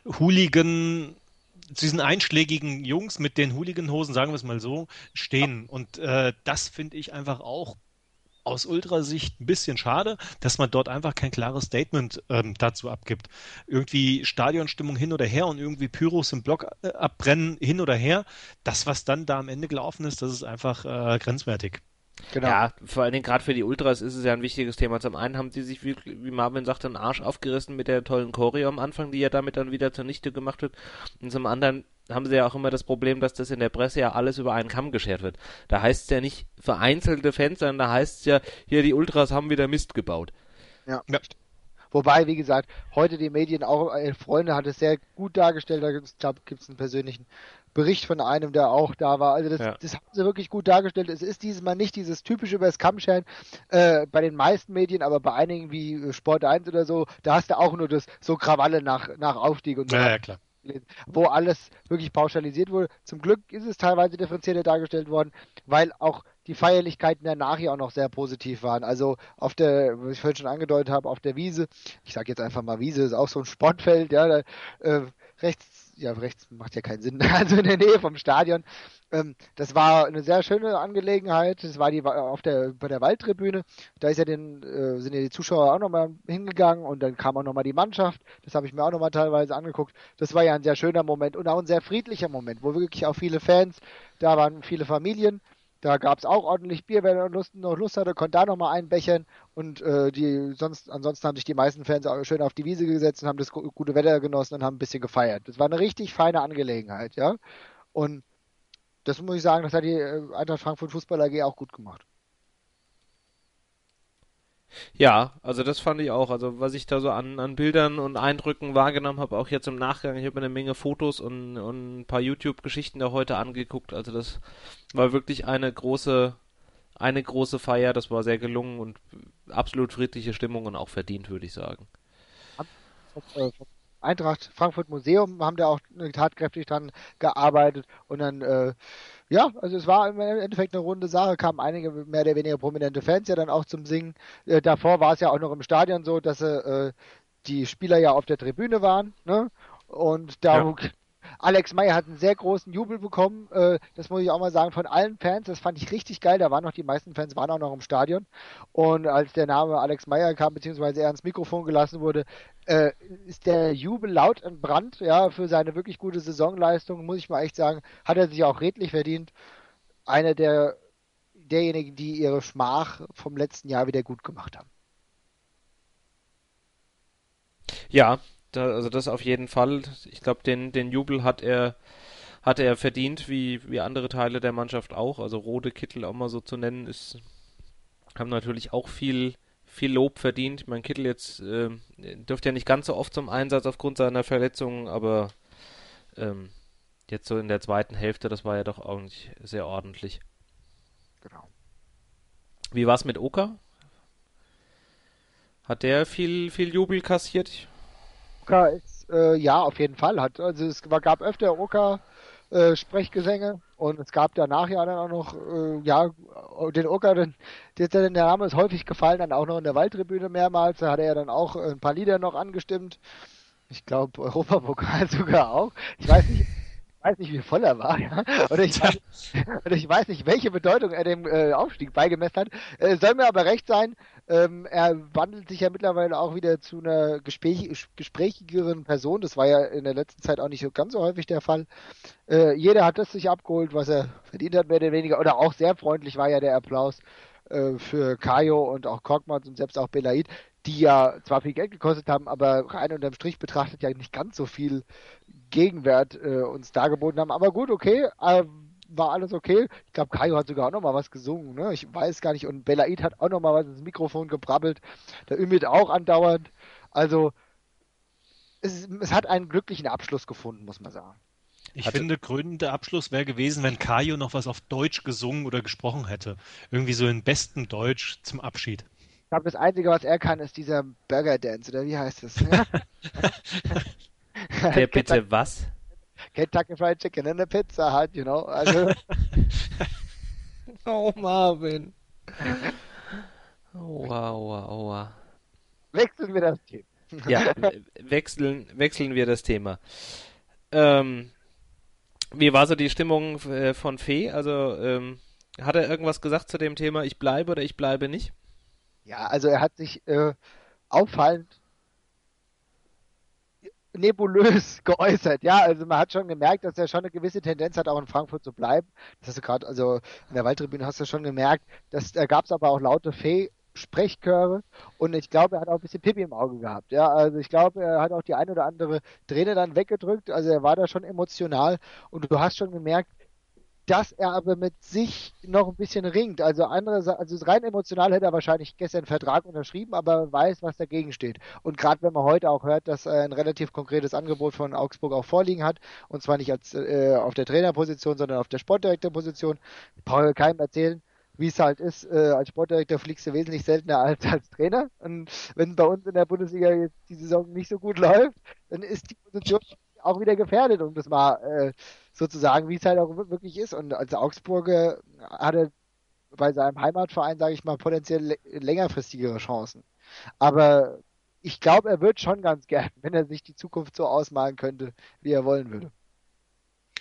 Hooligan, zu diesen einschlägigen Jungs mit den Hooligan-Hosen, sagen wir es mal so, stehen. Und äh, das finde ich einfach auch aus Ultrasicht ein bisschen schade, dass man dort einfach kein klares Statement ähm, dazu abgibt. Irgendwie Stadionstimmung hin oder her und irgendwie Pyros im Block äh, abbrennen hin oder her. Das, was dann da am Ende gelaufen ist, das ist einfach äh, grenzwertig. Genau. Ja, vor allen Dingen gerade für die Ultras ist es ja ein wichtiges Thema. Zum einen haben sie sich, wie, wie Marvin sagte, einen Arsch aufgerissen mit der tollen Choreo am Anfang, die ja damit dann wieder zunichte gemacht wird. Und zum anderen haben sie ja auch immer das Problem, dass das in der Presse ja alles über einen Kamm geschert wird. Da heißt es ja nicht vereinzelte Fans, sondern da heißt es ja, hier die Ultras haben wieder Mist gebaut. Ja. ja. Wobei, wie gesagt, heute die Medien auch, äh, Freunde hat es sehr gut dargestellt, da gibt's, glaube gibt es einen persönlichen Bericht von einem, der auch da war. Also das, ja. das haben sie wirklich gut dargestellt. Es ist dieses Mal nicht dieses typische übers Kammscheren äh, bei den meisten Medien, aber bei einigen wie Sport eins oder so, da hast du auch nur das so Krawalle nach, nach Aufstieg und so. Ja, ja, klar. Wo alles wirklich pauschalisiert wurde. Zum Glück ist es teilweise differenzierter dargestellt worden, weil auch die Feierlichkeiten danach ja auch noch sehr positiv waren. Also auf der, was ich vorhin schon angedeutet habe, auf der Wiese, ich sage jetzt einfach mal Wiese, ist auch so ein Sportfeld, ja, da, äh, rechts, ja, rechts macht ja keinen Sinn, also in der Nähe vom Stadion, Ähm, das war eine sehr schöne Angelegenheit. Das war die auf der bei der Waldtribüne. Da ist ja den, äh, sind ja die Zuschauer auch nochmal hingegangen und dann kam auch nochmal die Mannschaft. Das habe ich mir auch nochmal teilweise angeguckt. Das war ja ein sehr schöner Moment und auch ein sehr friedlicher Moment, wo wirklich auch viele Fans, da waren viele Familien. Da gab es auch ordentlich Bier, wer noch Lust, noch Lust hatte, konnte da nochmal einbechern und äh, die sonst ansonsten haben sich die meisten Fans auch schön auf die Wiese gesetzt und haben das gu- gute Wetter genossen und haben ein bisschen gefeiert. Das war eine richtig feine Angelegenheit, ja. Und das muss ich sagen, das hat die äh, Eintracht Frankfurt Fußball A G auch gut gemacht. Ja, also das fand ich auch. Also was ich da so an, an Bildern und Eindrücken wahrgenommen habe, auch jetzt im Nachgang, ich habe mir eine Menge Fotos und, und ein paar YouTube-Geschichten da heute angeguckt. Also das war wirklich eine große, eine große Feier. Das war sehr gelungen und absolut friedliche Stimmung und auch verdient, würde ich sagen. Vom, äh, vom Eintracht Frankfurt Museum haben da auch äh, tatkräftig dran gearbeitet und dann, äh, ja, also es war im Endeffekt eine runde Sache, kamen einige mehr oder weniger prominente Fans ja dann auch zum Singen. Äh, davor war es ja auch noch im Stadion so, dass äh, die Spieler ja auf der Tribüne waren, ne? Und da Ja. Alex Meyer hat einen sehr großen Jubel bekommen. Äh, das muss ich auch mal sagen, von allen Fans. Das fand ich richtig geil. Da waren noch die meisten Fans, waren auch noch im Stadion. Und als der Name Alex Meyer kam, beziehungsweise er ans Mikrofon gelassen wurde, äh, ist der Jubel laut entbrannt. Ja, für seine wirklich gute Saisonleistung, muss ich mal echt sagen, hat er sich auch redlich verdient. Einer der derjenigen, die ihre Schmach vom letzten Jahr wieder gut gemacht haben. Ja, da, also das auf jeden Fall. Ich glaube, den, den Jubel hat er, hat er verdient, wie, wie andere Teile der Mannschaft auch. Also Rode Kittel auch mal so zu nennen, ist, haben natürlich auch viel, viel Lob verdient. Mein Kittel jetzt äh, dürfte ja nicht ganz so oft zum Einsatz aufgrund seiner Verletzungen, aber ähm, jetzt so in der zweiten Hälfte, das war ja doch eigentlich sehr ordentlich. Genau. Wie war es mit Oka? Hat der viel, viel Jubel kassiert? Oka ist, äh, ja, auf jeden Fall hat. Also es war, gab öfter Oka äh, Sprechgesänge und es gab danach ja dann auch noch, äh, ja, den Oka, den, der, der Name ist häufig gefallen, dann auch noch in der Waldtribüne mehrmals. Da hat er ja dann auch ein paar Lieder noch angestimmt. Ich glaube, Europapokal sogar auch. Ich weiß nicht, ich weiß nicht, wie voll er war, ja. Oder ich weiß, oder ich weiß nicht, welche Bedeutung er dem äh, Aufstieg beigemessen hat. Äh, soll mir aber recht sein, ähm, er wandelt sich ja mittlerweile auch wieder zu einer gespräch gesprächigeren Person. Das war ja in der letzten Zeit auch nicht so ganz so häufig der Fall. Äh, jeder hat das sich abgeholt, was er verdient hat, mehr oder weniger. Oder auch sehr freundlich war ja der Applaus äh, für Kajo und auch Korkmaz und selbst auch Belaid, die ja zwar viel Geld gekostet haben, aber rein unterm Strich betrachtet ja nicht ganz so viel Gegenwert äh, uns dargeboten haben. Aber gut, okay, äh, war alles okay. Ich glaube, Kajo hat sogar auch noch mal was gesungen, ne? Ich weiß gar nicht. Und Belaid hat auch noch mal was ins Mikrofon gebrabbelt. Der Ümit auch andauernd. Also, es, es hat einen glücklichen Abschluss gefunden, muss man sagen. Ich Hatte, finde, krönender Abschluss wäre gewesen, wenn Kajo noch was auf Deutsch gesungen oder gesprochen hätte. Irgendwie so in bestem Deutsch zum Abschied. Ich glaube, das Einzige, was er kann, ist dieser Burger Dance, oder wie heißt das? Ja? der Kentucky, bitte was? Kentucky Fried Chicken and a Pizza halt, you know. Also, Oh, Marvin. Aua, aua, aua. wechseln wir das Thema. Ja, we- wechseln, wechseln wir das Thema. Ähm, wie war so die Stimmung äh, von Fee? Also, ähm, hat er irgendwas gesagt zu dem Thema, ich bleibe oder ich bleibe nicht? Ja, also er hat sich äh, auffallend nebulös geäußert. Ja, also man hat schon gemerkt, dass er schon eine gewisse Tendenz hat, auch in Frankfurt zu bleiben. Das hast du gerade, also in der Waldtribüne hast du schon gemerkt, dass da gab es aber auch laute Fee. Sprechchöre und ich glaube, er hat auch ein bisschen Pipi im Auge gehabt. Ja, also ich glaube, er hat auch die ein oder andere Träne dann weggedrückt. Also er war da schon emotional und du hast schon gemerkt, dass er aber mit sich noch ein bisschen ringt. Also andere, also rein emotional hätte er wahrscheinlich gestern einen Vertrag unterschrieben, aber weiß, was dagegen steht. Und gerade wenn man heute auch hört, dass er ein relativ konkretes Angebot von Augsburg auch vorliegen hat, und zwar nicht als äh, auf der Trainerposition, sondern auf der Sportdirektorposition, brauche ich keinem erzählen, wie es halt ist. Äh, als Sportdirektor fliegst du wesentlich seltener als als Trainer. Und wenn bei uns in der Bundesliga jetzt die Saison nicht so gut läuft, dann ist die Position auch wieder gefährdet, um das mal äh, sozusagen, wie es halt auch wirklich ist. Und als Augsburger hat er bei seinem Heimatverein, sage ich mal, potenziell längerfristigere Chancen. Aber ich glaube, er wird schon ganz gern, wenn er sich die Zukunft so ausmalen könnte, wie er wollen würde.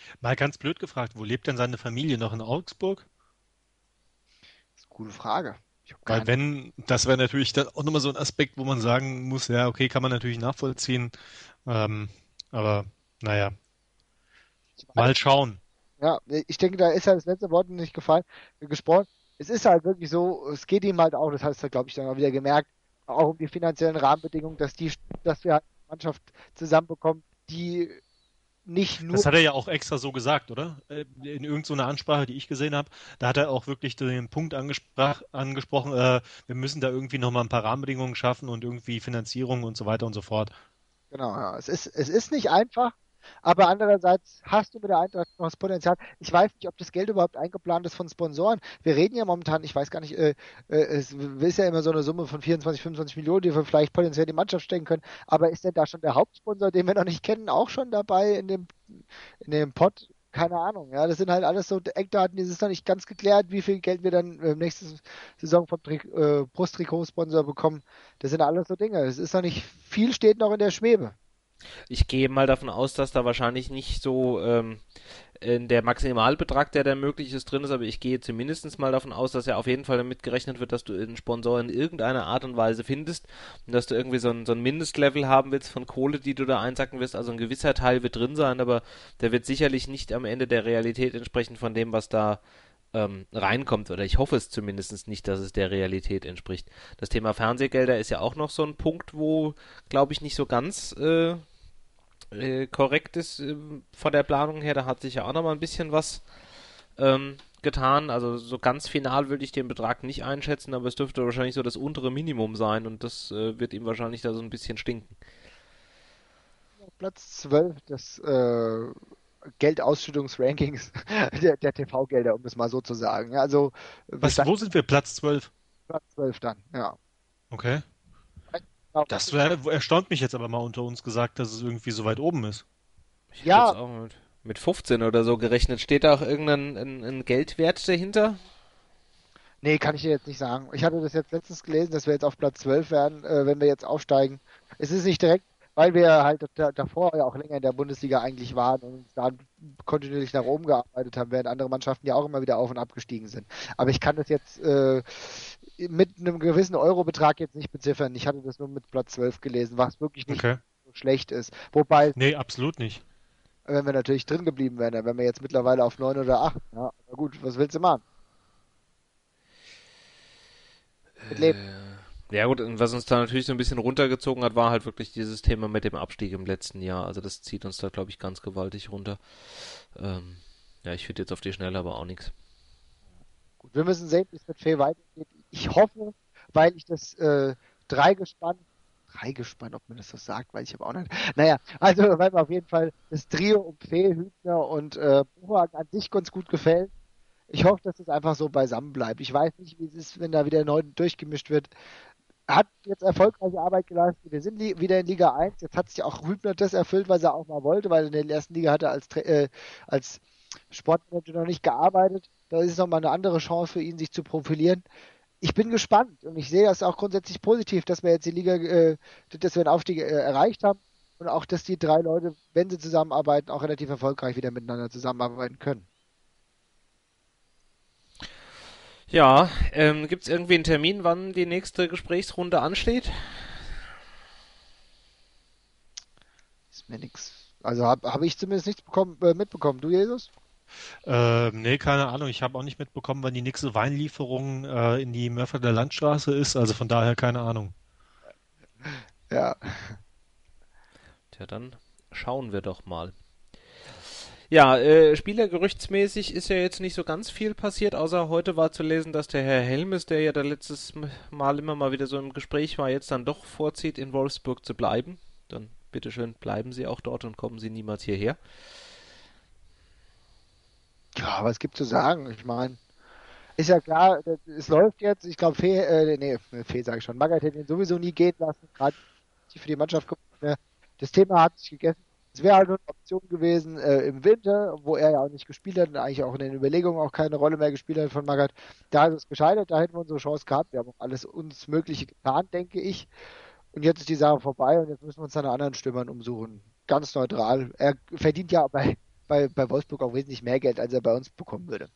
Mal ganz blöd gefragt, wo lebt denn seine Familie noch in Augsburg? Das ist eine gute Frage. Ich habe Weil keine. wenn, das wäre natürlich dann auch nochmal so ein Aspekt, wo man sagen muss, ja, okay, kann man natürlich nachvollziehen. Ähm, aber naja, Ich weiß, mal schauen. ja, ich denke, da ist halt das letzte Wort nicht gefallen, gesprochen. Es ist halt wirklich so, es geht ihm halt auch, das hast du, glaube ich, dann auch wieder gemerkt, auch um die finanziellen Rahmenbedingungen, dass die, dass wir halt eine Mannschaft zusammenbekommen, die nicht nur, Das hat er ja auch extra so gesagt, oder? Äh, In irgendeiner so einer Ansprache, die ich gesehen habe, da hat er auch wirklich den Punkt angesprach, angesprochen, äh, wir müssen da irgendwie nochmal ein paar Rahmenbedingungen schaffen und irgendwie Finanzierung und so weiter und so fort. genau, ja, es ist, es ist nicht einfach, aber andererseits hast du mit der Eintracht noch das Potenzial. Ich weiß nicht, ob das Geld überhaupt eingeplant ist von Sponsoren. Wir reden ja momentan, ich weiß gar nicht, äh, äh, es ist ja immer so eine Summe von vierundzwanzig, fünfundzwanzig Millionen, die wir vielleicht potenziell in die Mannschaft stecken können. Aber ist denn da schon der Hauptsponsor, den wir noch nicht kennen, auch schon dabei in dem, in dem Pot? Keine Ahnung, ja, das sind halt alles so Eckdaten, die ist noch nicht ganz geklärt, wie viel Geld wir dann äh, nächste Saison vom Tri äh, Brusttrikot-Sponsor bekommen. Das sind alles so Dinge. Es ist noch nicht, viel steht noch in der Schwebe. Ich gehe mal davon aus, dass da wahrscheinlich nicht so ähm, in der Maximalbetrag, der da möglich ist, drin ist, aber ich gehe zumindest mal davon aus, dass ja auf jeden Fall damit gerechnet wird, dass du einen Sponsor in irgendeiner Art und Weise findest und dass du irgendwie so ein, so ein Mindestlevel haben willst von Kohle, die du da einsacken wirst. Also ein gewisser Teil wird drin sein, aber der wird sicherlich nicht am Ende der Realität entsprechen von dem, was da ähm, reinkommt. Oder ich hoffe es zumindest nicht, dass es der Realität entspricht. Das Thema Fernsehgelder ist ja auch noch so ein Punkt, wo, glaube ich, nicht so ganz äh, äh, korrekt ist äh, von der Planung her. Da hat sich ja auch noch mal ein bisschen was ähm, getan. Also so ganz final würde ich den Betrag nicht einschätzen, aber es dürfte wahrscheinlich so das untere Minimum sein und das äh, wird ihm wahrscheinlich da so ein bisschen stinken. Platz zwölf des äh, Geldausschüttungsrankings der, der T V-Gelder, um es mal so zu sagen. Ja, also wir Was, standen wo sind wir? Platz zwölf? Platz zwölf dann, ja. Okay. Das Ja, wär- erstaunt mich jetzt aber mal unter uns gesagt, dass es irgendwie so weit oben ist. Ich hätte jetzt ja, auch mit, mit fünfzehn oder so gerechnet. Steht da auch irgendein ein, ein Geldwert dahinter? nee, kann ich dir jetzt nicht sagen. Ich hatte das jetzt letztens gelesen, dass wir jetzt auf Platz zwölf werden, äh, wenn wir jetzt aufsteigen. Es ist nicht direkt, weil wir halt da, davor ja auch länger in der Bundesliga eigentlich waren und uns da kontinuierlich nach oben gearbeitet haben, während andere Mannschaften ja auch immer wieder auf und abgestiegen sind. Aber ich kann das jetzt äh, mit einem gewissen Eurobetrag jetzt nicht beziffern. Ich hatte das nur mit Platz zwölf gelesen, was wirklich nicht Okay. so schlecht ist. Wobei, Nee, absolut nicht. wenn wir natürlich drin geblieben wären, dann wären wir jetzt mittlerweile auf neun oder acht. Ja, aber gut, was willst du machen? Mit Leben. Ja gut, und was uns da natürlich so ein bisschen runtergezogen hat, war halt wirklich dieses Thema mit dem Abstieg im letzten Jahr. Also das zieht uns da, glaube ich, ganz gewaltig runter. Ähm, ja, ich finde jetzt auf die Schnelle aber auch nichts. Gut, wir müssen sehen, wie es mit Fee weitergeht. Ich hoffe, weil ich das äh, Dreigespann, Dreigespann, ob man das so sagt, weiß ich aber auch nicht. Naja, also weil mir auf jeden Fall das Trio um Fee, Hübner und äh, Buchhagen an sich ganz gut gefällt. Ich hoffe, dass es einfach so beisammen bleibt. Ich weiß nicht, wie es ist, wenn da wieder neu durchgemischt wird. Hat jetzt erfolgreiche Arbeit geleistet. Wir sind li wieder in Liga eins. Jetzt hat sich auch Hübner das erfüllt, was er auch mal wollte, weil in der ersten Liga hat er als, Tra- äh, als Sportmanager noch nicht gearbeitet. Da ist es nochmal eine andere Chance für ihn, sich zu profilieren. Ich bin gespannt und ich sehe das auch grundsätzlich positiv, dass wir jetzt die Liga, äh, dass wir den Aufstieg äh, erreicht haben und auch, dass die drei Leute, wenn sie zusammenarbeiten, auch relativ erfolgreich wieder miteinander zusammenarbeiten können. Ja, ähm, gibt es irgendwie einen Termin, wann die nächste Gesprächsrunde ansteht? Ist mir nix. Also habe hab ich zumindest nichts bekommen, äh, mitbekommen. Du, Jesus? Ähm, nee, keine Ahnung. Ich habe auch nicht mitbekommen, wann die nächste Weinlieferung äh, in die Mörfelder Landstraße ist. Also von daher keine Ahnung. Ja. Tja, dann schauen wir doch mal. Ja, äh, spielergerüchtsmäßig ist ja jetzt nicht so ganz viel passiert, außer heute war zu lesen, dass der Herr Helmes, der ja da letztes Mal immer mal wieder so im Gespräch war, jetzt dann doch vorzieht, in Wolfsburg zu bleiben. Dann bitteschön, bleiben Sie auch dort und kommen Sie niemals hierher. Ja, was gibt zu sagen? Ich meine, ist ja klar, das- es läuft jetzt. Ich glaube, Fee, äh, nee, Fee sage ich schon. Magath hätte ihn sowieso nie gehen lassen, gerade für die Mannschaft. Ne? Das Thema hat sich gegessen. Es wäre halt nur eine Option gewesen äh, im Winter, wo er ja auch nicht gespielt hat und eigentlich auch in den Überlegungen auch keine Rolle mehr gespielt hat von Magath. Da ist es gescheitert, da hätten wir unsere Chance gehabt. Wir haben auch alles uns Mögliche getan, denke ich. Und jetzt ist die Sache vorbei und jetzt müssen wir uns dann nach anderen Stürmern umsuchen. Ganz neutral. Er verdient ja aber bei, bei Wolfsburg auch wesentlich mehr Geld, als er bei uns bekommen würde.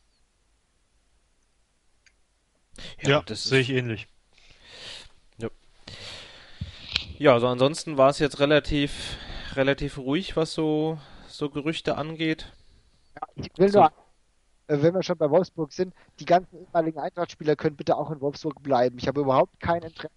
Ja, Ja, das sehe ist. ich ähnlich. Ja, ja, also ansonsten war es jetzt relativ, relativ ruhig, was so, so Gerüchte angeht. Ich will So, nur, äh, wenn wir schon bei Wolfsburg sind, die ganzen ehemaligen Eintracht-Spieler können bitte auch in Wolfsburg bleiben. Ich habe überhaupt kein Interesse.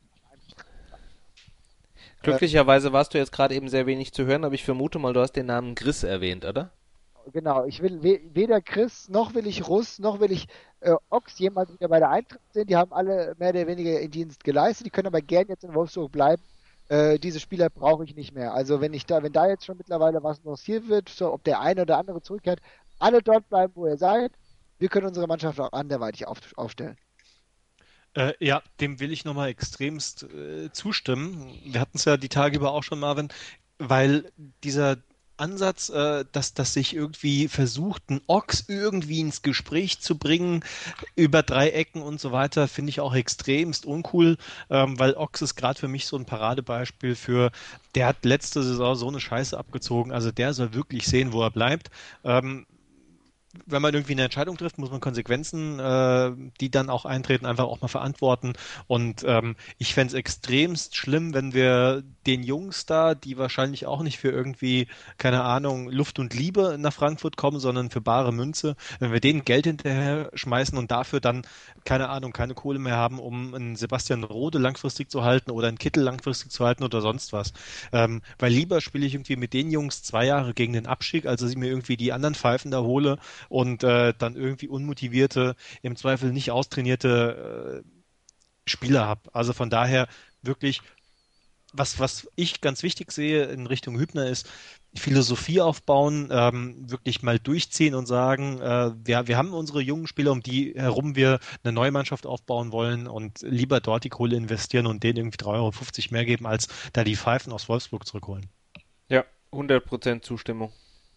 Äh, glücklicherweise warst du jetzt gerade eben sehr wenig zu hören, aber ich vermute mal, du hast den Namen Griss erwähnt, oder? genau, ich will we weder Chris, noch will ich Russ, noch will ich äh, Ochs jemals wieder bei der Eintracht sehen. Die haben alle mehr oder weniger ihren Dienst geleistet. Die können aber gern jetzt in Wolfsburg bleiben. Äh, diese Spieler brauche ich nicht mehr. Also wenn ich da, wenn da jetzt schon mittlerweile was passiert wird, so ob der eine oder andere zurückkehrt, alle dort bleiben, wo ihr seid. Wir können unsere Mannschaft auch anderweitig auf, aufstellen. Äh, ja, dem will ich nochmal extremst äh, zustimmen. Wir hatten es ja die Tage über auch schon, Marvin, weil dieser Ansatz, äh, dass, dass sich irgendwie versucht, ein Ochs irgendwie ins Gespräch zu bringen, über drei Ecken und so weiter, finde ich auch extremst uncool, ähm, weil Ochs ist gerade für mich so ein Paradebeispiel für, der hat letzte Saison so eine Scheiße abgezogen, also der soll wirklich sehen, wo er bleibt. Ähm, wenn man irgendwie eine Entscheidung trifft, muss man Konsequenzen, äh, die dann auch eintreten, einfach auch mal verantworten. Und ähm, ich fände es extremst schlimm, wenn wir den Jungs da, die wahrscheinlich auch nicht für irgendwie, keine Ahnung, Luft und Liebe nach Frankfurt kommen, sondern für bare Münze, wenn wir denen Geld hinterher schmeißen und dafür dann, keine Ahnung, keine Kohle mehr haben, um einen Sebastian Rode langfristig zu halten oder einen Kittel langfristig zu halten oder sonst was. Ähm, weil lieber spiele ich irgendwie mit den Jungs zwei Jahre gegen den Abstieg, als dass ich mir irgendwie die anderen Pfeifen da hole und äh, dann irgendwie unmotivierte, im Zweifel nicht austrainierte äh, Spieler habe. Also von daher wirklich, was, was ich ganz wichtig sehe in Richtung Hübner ist, Philosophie aufbauen, ähm, wirklich mal durchziehen und sagen, äh, wir, wir haben unsere jungen Spieler, um die herum wir eine neue Mannschaft aufbauen wollen und lieber dort die Kohle investieren und denen irgendwie drei Euro fünfzig mehr geben, als da die Pfeifen aus Wolfsburg zurückholen. Ja, hundert Prozent Zustimmung.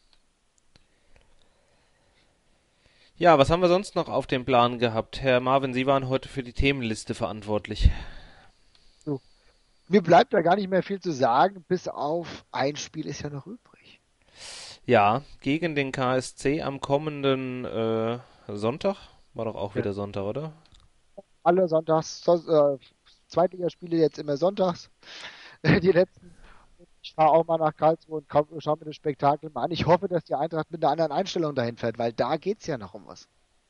Ja, was haben wir sonst noch auf dem Plan gehabt? Herr Marvin, Sie waren heute für die Themenliste verantwortlich. So. Mir bleibt da gar nicht mehr viel zu sagen, bis auf ein Spiel ist ja noch übrig. Ja, gegen den K S C am kommenden äh, Sonntag. War doch auch Ja. wieder Sonntag, oder? Alle Sonntags, so, äh, Zweitligaspiele jetzt immer sonntags. Die letzten. Ich fahre auch mal nach Karlsruhe und kauf- schaue mir das Spektakel mal an. Ich hoffe, dass die Eintracht mit einer anderen Einstellung dahin fährt, weil da geht's ja noch um was.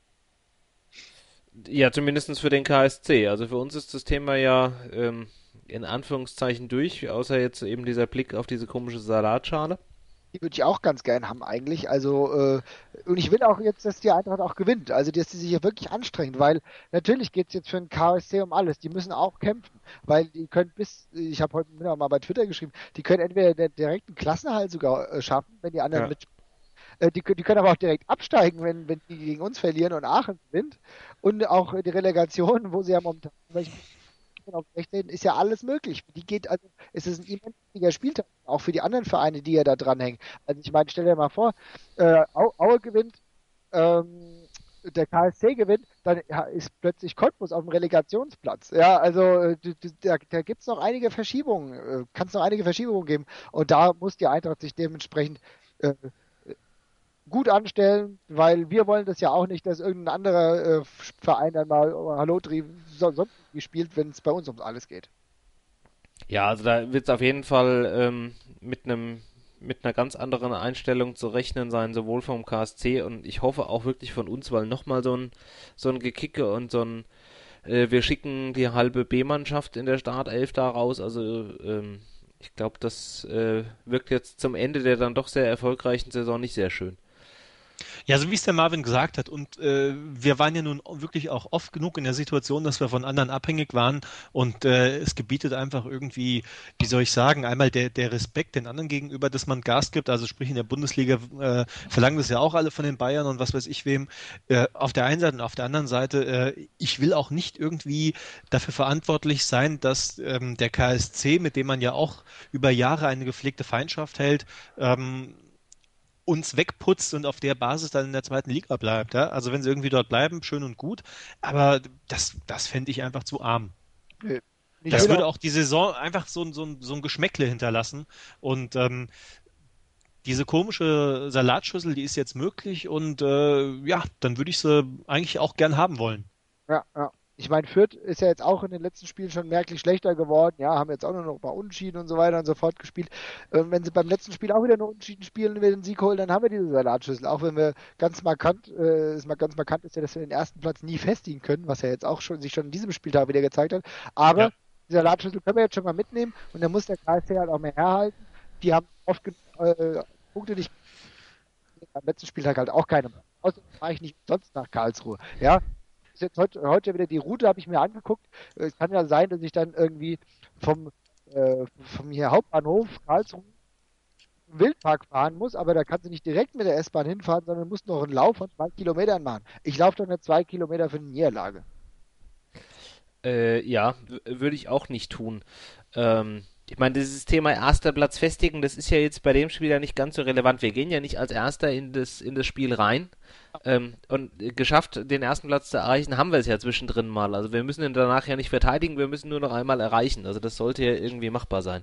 Ja, zumindest für den K S C. Also für uns ist das Thema ja ähm, in Anführungszeichen durch, außer jetzt eben dieser Blick auf diese komische Salatschale. Die würde ich auch ganz gern haben eigentlich. Also, äh, und ich will auch jetzt, dass die Eintracht auch gewinnt. Also, dass die sich hier wirklich anstrengt, weil natürlich geht's jetzt für den K S C um alles. Die müssen auch kämpfen, weil die können bis, ich habe heute Mittag mal bei Twitter geschrieben, die können entweder den direkten Klassenerhalt sogar äh, schaffen, wenn die anderen Ja. mit, äh, die, können- die können aber auch direkt absteigen, wenn, wenn die gegen uns verlieren und Aachen gewinnt. Und auch äh, die Relegation, wo sie ja momentan auf sechzehn ist ja alles möglich. Die geht, also es ist ein immens wichtiger Spieltag, auch für die anderen Vereine, die ja da dranhängen. Also ich meine, stell dir mal vor, äh, Au- Aue gewinnt, ähm, der K S C gewinnt, dann ja, ist plötzlich Cottbus auf dem Relegationsplatz. Ja, also äh, du- du- da, da gibt es noch einige Verschiebungen, äh, kann es noch einige Verschiebungen geben. Und da muss die Eintracht sich dementsprechend äh, gut anstellen, weil wir wollen das ja auch nicht, dass irgendein anderer äh, Verein dann mal oh, Hallo Tri so, sonst wie spielt, wenn es bei uns ums alles geht. Ja, also da wird es auf jeden Fall ähm, mit einem mit einer ganz anderen Einstellung zu rechnen sein, sowohl vom K S C und ich hoffe auch wirklich von uns, weil nochmal so ein so ein Gekicke und so ein äh, wir schicken die halbe B-Mannschaft in der Startelf da raus, also ähm, ich glaube, das äh, wirkt jetzt zum Ende der dann doch sehr erfolgreichen Saison nicht sehr schön. Ja, so wie es der Marvin gesagt hat. Und äh, wir waren ja nun wirklich auch oft genug in der Situation, dass wir von anderen abhängig waren. Und äh, es gebietet einfach irgendwie, wie soll ich sagen, einmal der, der Respekt den anderen gegenüber, dass man Gas gibt. Also sprich in der Bundesliga äh, verlangen das ja auch alle von den Bayern und was weiß ich wem. Äh, auf der einen Seite und auf der anderen Seite, äh, ich will auch nicht irgendwie dafür verantwortlich sein, dass ähm, der K S C, mit dem man ja auch über Jahre eine gepflegte Feindschaft hält, ähm, uns wegputzt und auf der Basis dann in der zweiten Liga bleibt. Ja? Also wenn sie irgendwie dort bleiben, schön und gut, aber das, das fände ich einfach zu arm. Nö. Ich Das will würde auch, auch die Saison einfach so, ein- so, ein- so ein Geschmäckle hinterlassen und ähm, diese komische Salatschüssel, die ist jetzt möglich und äh, ja, dann würde ich sie eigentlich auch gern haben wollen. Ja, ja. Ich meine, Fürth ist ja jetzt auch in den letzten Spielen schon merklich schlechter geworden. Ja, haben jetzt auch nur noch ein paar Unentschieden und so weiter und so fort gespielt. Ähm, wenn sie beim letzten Spiel auch wieder nur Unentschieden spielen und wir den Sieg holen, dann haben wir diese Salatschüssel. Auch wenn wir ganz markant, äh, es mal ganz markant ist ja, dass wir den ersten Platz nie festigen können, was ja jetzt auch schon sich schon in diesem Spieltag wieder gezeigt hat. Aber Ja. die Salatschüssel können wir jetzt schon mal mitnehmen und dann muss der K S C halt auch mehr herhalten. Die haben oft genug, äh, Punkte nicht am letzten Spieltag halt auch keine. Außerdem fahre ich nicht sonst nach Karlsruhe. Ja, ist jetzt heute, heute wieder die Route, habe ich mir angeguckt. Es kann ja sein, dass ich dann irgendwie vom, äh, vom hier Hauptbahnhof Karlsruhe im Wildpark fahren muss, aber da kannst du nicht direkt mit der S-Bahn hinfahren, sondern musst noch einen Lauf von zwei Kilometern machen. Ich laufe doch nicht zwei Kilometer für eine Niederlage. Äh, ja, w- würde ich auch nicht tun. Ähm, ich meine, dieses Thema erster Platz festigen, das ist ja jetzt bei dem Spiel ja nicht ganz so relevant. Wir gehen ja nicht als Erster in das, in das Spiel rein. Ähm, und äh, geschafft, den ersten Platz zu erreichen, haben wir es ja zwischendrin mal. Also wir müssen ihn danach ja nicht verteidigen, wir müssen nur noch einmal erreichen. Also das sollte ja irgendwie machbar sein.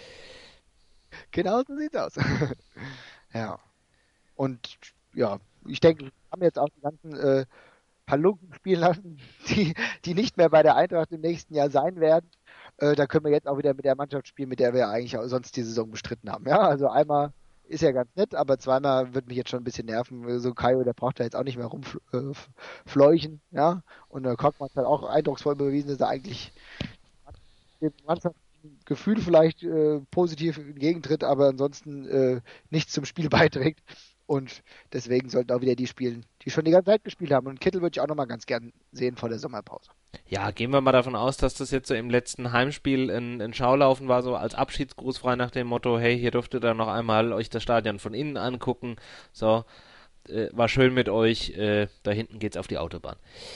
Genau so sieht's aus. Ja. Und ja, ich denke, wir haben jetzt auch die ganzen äh, Halunken spielen lassen, die, die nicht mehr bei der Eintracht im nächsten Jahr sein werden. Äh, da können wir jetzt auch wieder mit der Mannschaft spielen, mit der wir eigentlich auch sonst die Saison bestritten haben. Ja, also einmal ist ja ganz nett, aber zweimal wird mich jetzt schon ein bisschen nerven. So Kaio, der braucht da jetzt auch nicht mehr rumfleuchen. Ja, und der Kockmann hat auch eindrucksvoll bewiesen, dass er eigentlich dem Mannschaftsgefühl vielleicht äh, positiv entgegentritt, aber ansonsten äh, nichts zum Spiel beiträgt. Und deswegen sollten auch wieder die spielen, die schon die ganze Zeit gespielt haben. Und Kittel würde ich auch nochmal ganz gern sehen vor der Sommerpause. Ja, gehen wir mal davon aus, dass das jetzt so im letzten Heimspiel ein, ein Schaulaufen war, so als Abschiedsgruß frei nach dem Motto, hey, hier dürft ihr dann noch einmal euch das Stadion von innen angucken. So, äh, war schön mit euch, äh, da hinten geht's auf die Autobahn.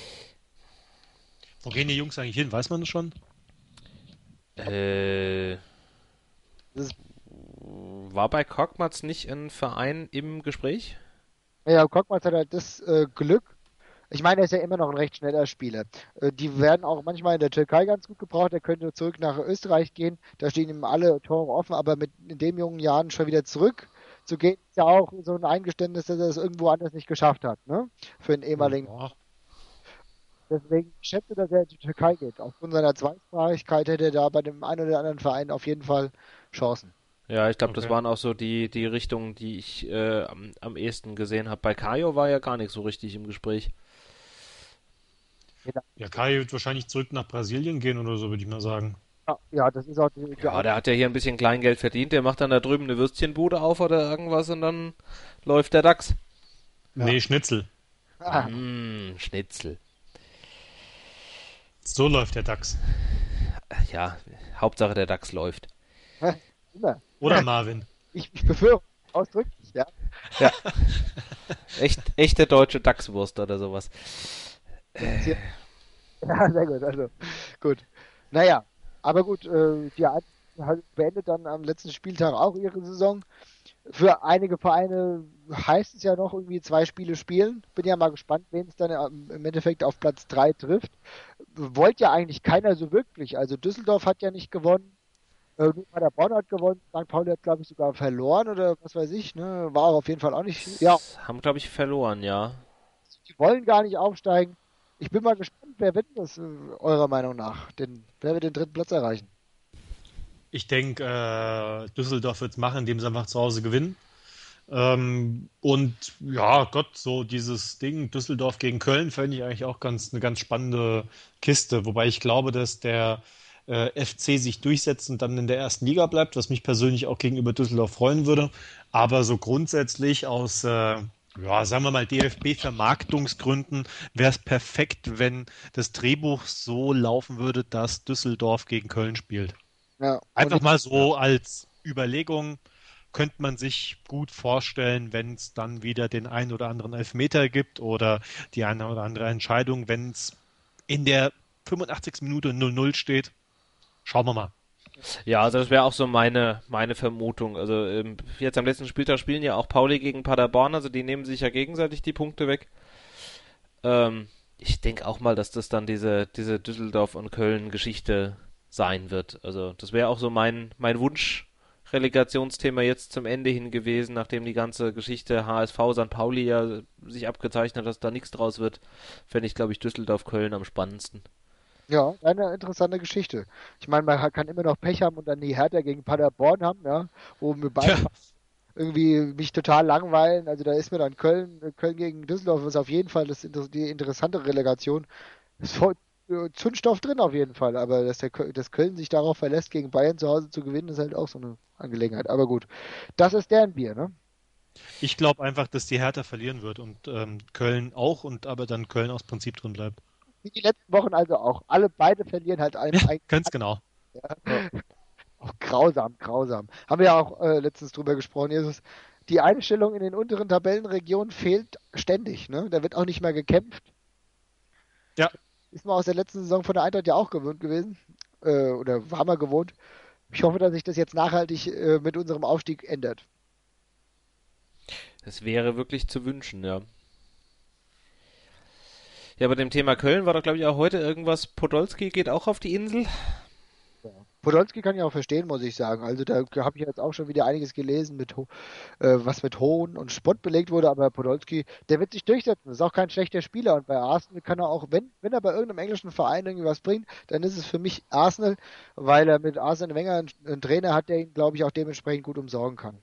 Wo gehen die Jungs eigentlich hin? Weiß man das schon? Äh, Das ist, war bei Kockmatz nicht ein Verein im Gespräch? ja, Kockmann hat halt das äh, Glück. Ich meine, er ist ja immer noch ein recht schneller Spieler. Äh, die werden auch manchmal in der Türkei ganz gut gebraucht. Er könnte zurück nach Österreich gehen. Da stehen ihm alle Tore offen, aber mit in den jungen Jahren schon wieder zurück zu gehen, ist ja auch so ein Eingeständnis, dass er es irgendwo anders nicht geschafft hat, ne? Für einen ehemaligen. Ja. Deswegen ich schätze, dass er in die Türkei geht. Aufgrund seiner Zweisprachigkeit hätte er da bei dem einen oder anderen Verein auf jeden Fall Chancen. Ja, ich glaube, das Okay. waren auch so die, die Richtungen, die ich äh, am, am ehesten gesehen habe. Bei Kajo war ja gar nicht so richtig im Gespräch. Ja, Kai wird wahrscheinlich zurück nach Brasilien gehen oder so, würde ich mal sagen. Ja, ja, das ist auch die, die Ja, der hat ja hier ein bisschen Kleingeld verdient. Der macht dann da drüben eine Würstchenbude auf oder irgendwas und dann läuft der DAX. Ja. Nee, Schnitzel. Ah, Mmh, Schnitzel. So läuft der DAX. Ja, Hauptsache der DAX läuft. immer. Oder Marvin. Ich, ich befürworte ausdrücklich, ja. Ja, echt, echte deutsche DAX-Wurst oder sowas. Ja, sehr gut, also gut. Naja, aber gut, äh, die Eintracht halt beendet dann am letzten Spieltag auch ihre Saison. Für einige Vereine heißt es ja noch irgendwie zwei Spiele spielen. Bin ja mal gespannt, wen es dann ähm, im Endeffekt auf Platz drei trifft. Wollte ja eigentlich keiner so wirklich. Also Düsseldorf hat ja nicht gewonnen. Äh, nur Paderborn hat gewonnen. Sankt Pauli hat, glaube ich, sogar verloren oder was weiß ich. Ne? War auf jeden Fall auch nicht. Ja, Haben, glaube ich, verloren, ja. die wollen gar nicht aufsteigen. Ich bin mal gespannt, wer wird das, äh, eurer Meinung nach? Den, wer wird den dritten Platz erreichen? Ich denke, äh, Düsseldorf wird es machen, indem sie einfach zu Hause gewinnen. Ähm, und ja, Gott, so dieses Ding Düsseldorf gegen Köln fände ich eigentlich auch ganz eine ganz spannende Kiste. Wobei ich glaube, dass der äh, F C sich durchsetzt und dann in der ersten Liga bleibt, was mich persönlich auch gegenüber Düsseldorf freuen würde. Aber so grundsätzlich aus, äh, ja, sagen wir mal, D F B-Vermarktungsgründen wäre es perfekt, wenn das Drehbuch so laufen würde, dass Düsseldorf gegen Köln spielt. Ja, und Einfach ich, mal so als Überlegung könnte man sich gut vorstellen, wenn es dann wieder den einen oder anderen Elfmeter gibt oder die eine oder andere Entscheidung, wenn es in der fünfundachtzigsten Minute null null steht. Schauen wir mal. Ja, also das wäre auch so meine, meine Vermutung. Also ähm, jetzt am letzten Spieltag spielen ja auch Pauli gegen Paderborn, also die nehmen sich ja gegenseitig die Punkte weg. Ähm, ich denke auch mal, dass das dann diese, diese Düsseldorf- und Köln-Geschichte sein wird. Also das wäre auch so mein, mein Relegationsthema jetzt zum Ende hin gewesen, nachdem die ganze Geschichte H S V Sankt Pauli ja sich abgezeichnet hat, dass da nichts draus wird, fände ich, glaube ich, Düsseldorf-Köln am spannendsten. Ja, eine interessante Geschichte. Ich meine, man kann immer noch Pech haben und dann die Hertha gegen Paderborn haben, ja, wo wir beide Tja, irgendwie mich total langweilen. Also da ist mir dann Köln, Köln gegen Düsseldorf ist auf jeden Fall das, Inter- die interessante Relegation. Ist voll äh, Zündstoff drin auf jeden Fall, aber dass der Köl- dass Köln sich darauf verlässt, gegen Bayern zu Hause zu gewinnen, ist halt auch so eine Angelegenheit. Aber gut, das ist deren Bier, ne? ich glaube einfach, dass die Hertha verlieren wird und ähm, Köln auch und aber dann Köln aus Prinzip drin bleibt. Wie die letzten Wochen also auch. Alle beide verlieren halt Ja, ein, ein ganz genau. Ja. auch grausam, grausam. Haben wir ja auch äh, letztens drüber gesprochen, Jesus. Die Einstellung in den unteren Tabellenregionen fehlt ständig, ne? Da wird auch nicht mehr gekämpft. Ja, Ist man aus der letzten Saison von der Eintracht ja auch gewöhnt gewesen. Äh, oder war mal gewohnt. Ich hoffe, dass sich das jetzt nachhaltig äh, mit unserem Aufstieg ändert. Es wäre wirklich zu wünschen, ja. Ja, bei dem Thema Köln war doch, glaube ich, auch heute irgendwas. Podolski geht auch auf die Insel. Podolski kann ich auch verstehen, muss ich sagen. Also da habe ich jetzt auch schon wieder einiges gelesen, mit, Ho- äh, was mit Hohn und Spott belegt wurde, aber Podolski, der wird sich durchsetzen. Ist auch kein schlechter Spieler und bei Arsenal kann er auch, wenn, wenn er bei irgendeinem englischen Verein irgendwie was bringt, dann ist es für mich Arsenal, weil er mit Arsene Wenger einen, einen Trainer hat, der ihn, glaube ich, auch dementsprechend gut umsorgen kann.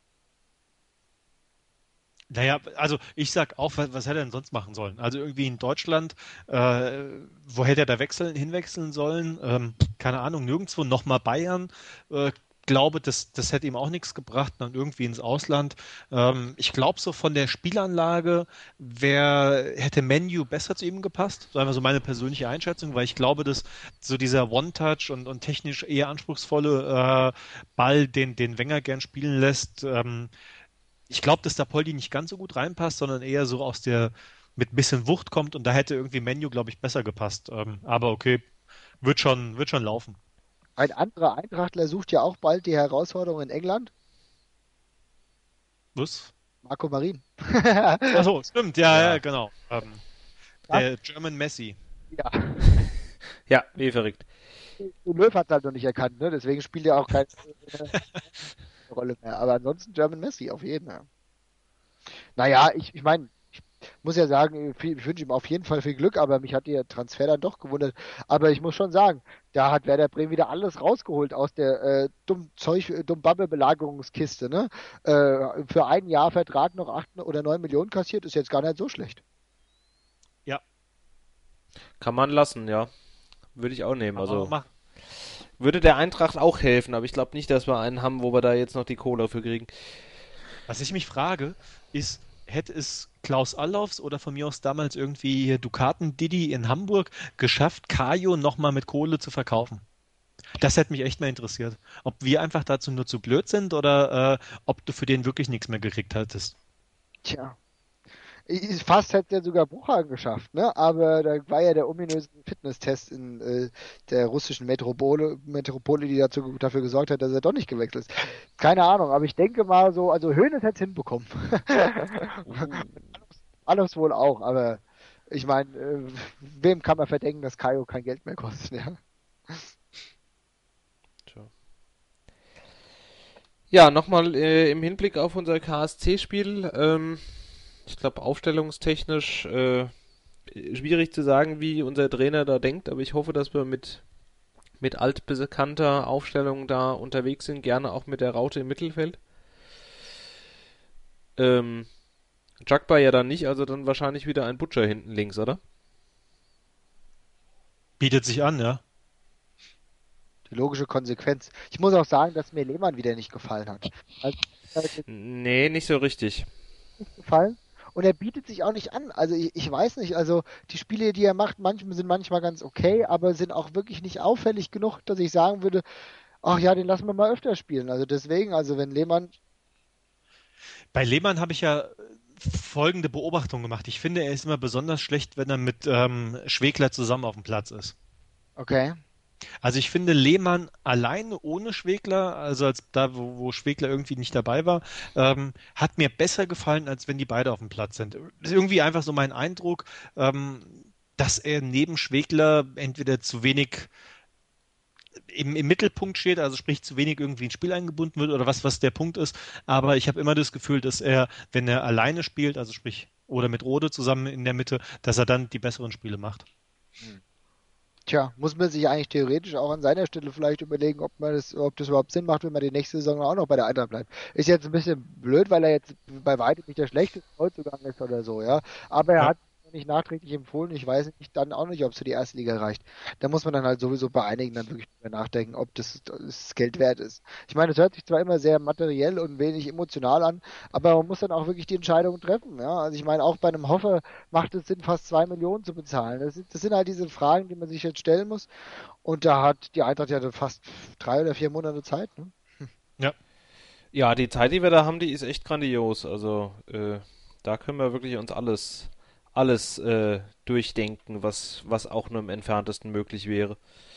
naja, also ich sag auch, was, was hätte er denn sonst machen sollen? Also irgendwie in Deutschland, äh, wo hätte er da wechseln, hinwechseln sollen? Ähm, keine Ahnung, nirgendwo, nochmal Bayern. Äh, glaube, das, das hätte ihm auch nichts gebracht, dann irgendwie ins Ausland. Ähm, ich glaube, so von der Spielanlage wär, hätte Menu besser zu ihm gepasst. Das ist einfach so meine persönliche Einschätzung, weil ich glaube, dass so dieser One-Touch und, und technisch eher anspruchsvolle äh, Ball, den, den Wenger gern spielen lässt, ähm, ich glaube, dass da Poldi nicht ganz so gut reinpasst, sondern eher so aus der, mit ein bisschen Wucht kommt und da hätte irgendwie Menu, glaube ich, besser gepasst. Ähm, aber okay, wird schon, wird schon laufen. Ein anderer Eintrachtler sucht ja auch bald die Herausforderung in England. Was? Marco Marin. Ach so, stimmt, ja, ja, Ja. genau. Ähm, Das, der German Messi. ja. Ja, wie verrückt. Löw hat es halt noch nicht erkannt, ne? Deswegen spielt er auch keine Rolle mehr. Aber ansonsten German Messi auf jeden Fall. Naja, ich, ich meine, ich muss ja sagen, viel- ich wünsche ihm auf jeden Fall viel Glück, aber mich hat der Transfer dann doch gewundert. Aber ich muss schon sagen, da hat Werder Bremen wieder alles rausgeholt aus der äh, dumm Zeug, äh, dumm Belagerungskiste, ne? Äh, für ein Jahr Vertrag noch acht oder neun Millionen kassiert, ist jetzt gar nicht so schlecht. Ja, Kann man lassen, ja. Würde ich auch nehmen. kann man auch Also machen. würde der Eintracht auch helfen, aber ich glaube nicht, dass wir einen haben, wo wir da jetzt noch die Kohle für kriegen. Was ich mich frage, ist, hätte es Klaus Allofs oder von mir aus damals irgendwie Ducaten Didi in Hamburg geschafft, Kajo nochmal mit Kohle zu verkaufen? Das hätte mich echt mal interessiert. Ob wir einfach dazu nur zu blöd sind oder äh, ob du für den wirklich nichts mehr gekriegt hättest. Tja. Ich- Fast hätte er sogar Bruchhagen geschafft, ne? Aber da war ja der ominöse Fitnesstest in äh, der russischen Metropole, Metropole, die dazu, dafür gesorgt hat, dass er doch nicht gewechselt ist. Keine Ahnung, aber ich denke mal so, also Hoeneß hätte es hinbekommen. Uh, Alles wohl auch, aber ich meine, äh, wem kann man verdenken, dass Kaio kein Geld mehr kostet, ja? tja. Ja, nochmal äh, im Hinblick auf unser K S C-Spiel. Ähm, ich glaube, aufstellungstechnisch äh, schwierig zu sagen, wie unser Trainer da denkt, aber ich hoffe, dass wir mit, mit altbekannter Aufstellung da unterwegs sind, gerne auch mit der Raute im Mittelfeld. Ähm, Jagba ja dann nicht, also dann wahrscheinlich wieder ein Butcher hinten links, oder? Bietet sich an, ja. Die logische Konsequenz. Ich muss auch sagen, dass mir Lehmann wieder nicht gefallen hat. Also, er hat mir Nee, nicht so richtig. nicht gefallen. Und er bietet sich auch nicht an. Also ich, ich weiß nicht, also die Spiele, die er macht, manchmal sind manchmal ganz okay, aber sind auch wirklich nicht auffällig genug, dass ich sagen würde, ach ja, den lassen wir mal öfter spielen. Also deswegen, also wenn Lehmann, Bei Lehmann habe ich ja folgende Beobachtung gemacht. Ich finde, er ist immer besonders schlecht, wenn er mit ähm, Schwegler zusammen auf dem Platz ist. okay, Also ich finde Lehmann alleine ohne Schwegler, also als da, wo, wo Schwegler irgendwie nicht dabei war, ähm, hat mir besser gefallen, als wenn die beide auf dem Platz sind. Das ist irgendwie einfach so mein Eindruck, ähm, dass er neben Schwegler entweder zu wenig im, im Mittelpunkt steht, also sprich zu wenig irgendwie ins Spiel eingebunden wird oder was, was der Punkt ist. Aber ich habe immer das Gefühl, dass er, wenn er alleine spielt, also sprich, oder mit Rode zusammen in der Mitte, dass er dann die besseren Spiele macht. Hm. Tja, muss man sich eigentlich theoretisch auch an seiner Stelle vielleicht überlegen, ob man das, ob das überhaupt Sinn macht, wenn man die nächste Saison auch noch bei der Eintracht bleibt. Ist jetzt ein bisschen blöd, weil er jetzt bei weitem nicht der schlechteste Neuzugang ist oder so, ja. Aber er Ja. hat nicht nachträglich empfohlen. Ich weiß nicht, dann auch nicht, ob es für die erste Liga reicht. Da muss man dann halt sowieso bei einigen dann wirklich drüber nachdenken, ob das, das Geld wert ist. Ich meine, es hört sich zwar immer sehr materiell und wenig emotional an, aber man muss dann auch wirklich die Entscheidung treffen, ja. Also ich meine, auch bei einem Hoffer macht es Sinn, fast zwei Millionen zu bezahlen. Das, ist, das sind halt diese Fragen, die man sich jetzt stellen muss. Und da hat die Eintracht ja fast drei oder vier Monate Zeit. Ne? Ja. Ja, die Zeit, die wir da haben, die ist echt grandios. Also, äh, da können wir wirklich uns alles, alles äh, durchdenken, was, was auch nur im Entferntesten möglich wäre.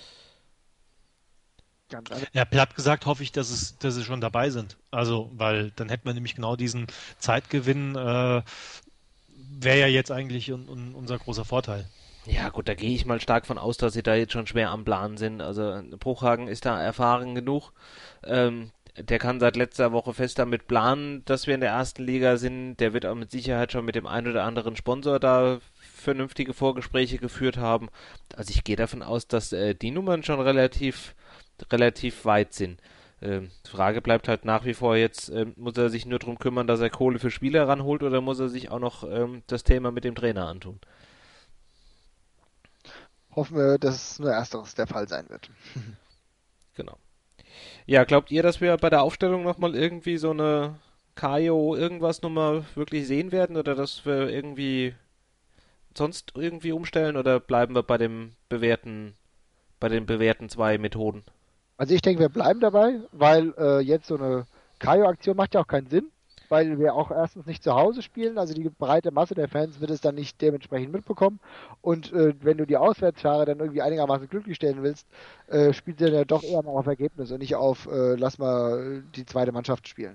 Ganz anders. Ja, platt gesagt hoffe ich, dass es, dass sie schon dabei sind. Also, weil dann hätten wir nämlich genau diesen Zeitgewinn, äh, wäre ja jetzt eigentlich un, un, unser großer Vorteil. Ja, gut, da gehe ich mal stark von aus, dass sie da jetzt schon schwer am Plan sind. Also Bruchhagen ist da erfahren genug. Ähm, der kann seit letzter Woche fest damit planen, dass wir in der ersten Liga sind. Der wird auch mit Sicherheit schon mit dem einen oder anderen Sponsor da vernünftige Vorgespräche geführt haben. Also ich gehe davon aus, dass äh, die Nummern schon relativ, relativ weit sind. Ähm, die Frage bleibt halt nach wie vor jetzt, ähm, muss er sich nur darum kümmern, dass er Kohle für Spieler ranholt oder muss er sich auch noch ähm, das Thema mit dem Trainer antun? Hoffen wir, dass nur ersteres der Fall sein wird. Genau. Ja, glaubt ihr, dass wir bei der Aufstellung nochmal irgendwie so eine Kajo irgendwas nochmal wirklich sehen werden oder dass wir irgendwie sonst irgendwie umstellen oder bleiben wir bei dem bewährten, bei den bewährten zwei Methoden? Also ich denke, wir bleiben dabei, weil äh, jetzt so eine Kajo-Aktion macht ja auch keinen Sinn, weil wir auch erstens nicht zu Hause spielen, also die breite Masse der Fans wird es dann nicht dementsprechend mitbekommen. Und äh, wenn du die Auswärtsfahrer dann irgendwie einigermaßen glücklich stellen willst, äh, spielt ihr ja doch eher mal auf Ergebnis und nicht auf, äh, lass mal die zweite Mannschaft spielen.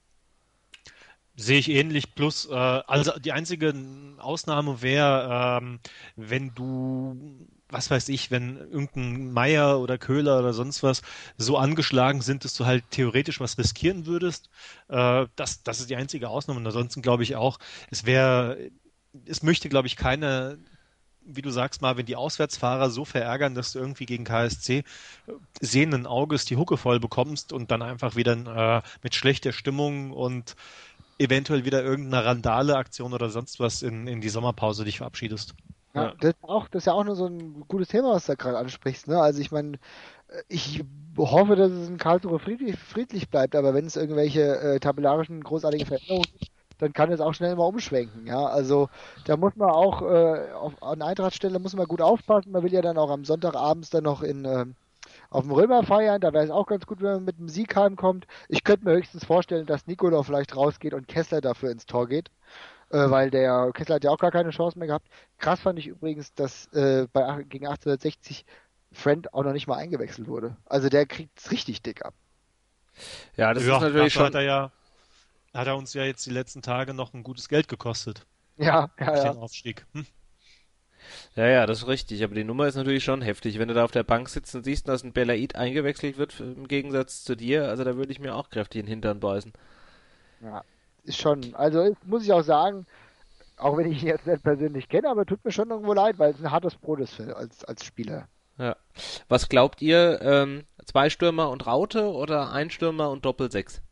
Sehe ich ähnlich, plus, äh, also die einzige Ausnahme wäre, ähm, wenn du, was weiß ich, wenn irgendein Meier oder Köhler oder sonst was so angeschlagen sind, dass du halt theoretisch was riskieren würdest. Äh, das, das ist die einzige Ausnahme. Und ansonsten glaube ich auch, es wäre, es möchte, glaube ich, keiner, wie du sagst, mal, wenn die Auswärtsfahrer so verärgern, dass du irgendwie gegen K S C sehenden Auges die Hucke voll bekommst und dann einfach wieder äh, mit schlechter Stimmung und eventuell wieder irgendeine Randale-Aktion oder sonst was in, in die Sommerpause dich verabschiedest. Ja, Ja. das ist auch, das ist ja auch nur so ein gutes Thema, was du da gerade ansprichst, ne? Also ich meine, ich hoffe, dass es in Karlsruhe friedlich, friedlich bleibt, aber wenn es irgendwelche äh, tabellarischen großartigen Veränderungen gibt, dann kann es auch schnell mal umschwenken, ja. Also da muss man auch äh, auf, an Eintrachtstelle muss man gut aufpassen. Man will ja dann auch am Sonntagabends dann noch in ähm, auf dem Römer feiern. Da wäre es auch ganz gut, wenn man mit dem Sieg heimkommt. Ich könnte mir höchstens vorstellen, dass Nicola vielleicht rausgeht und Kessler dafür ins Tor geht, äh, weil der Kessler hat ja auch gar keine Chance mehr gehabt. Krass fand ich übrigens, dass äh, bei, gegen achtzehnhundertsechzig Friend auch noch nicht mal eingewechselt wurde. Also der kriegt es richtig dick ab. Ja, das ist Ja, natürlich dafür hat schon. er ja, hat er uns ja jetzt die letzten Tage noch ein gutes Geld gekostet Ja, ja, durch ja. den Aufstieg. Hm. Ja, ja, das ist richtig. Aber die Nummer ist natürlich schon heftig. Wenn du da auf der Bank sitzt und siehst, dass ein Belaid eingewechselt wird, im Gegensatz zu dir, also da würde ich mir auch kräftig in den Hintern beißen. Ja, ist schon. Also ist, muss ich auch sagen, auch wenn ich ihn jetzt nicht persönlich kenne, aber tut mir schon irgendwo leid, weil es ein hartes Brot ist für, als, als Spieler. Ja. Was glaubt ihr, ähm, zwei Stürmer und Raute oder ein Stürmer und Doppel-Sechs?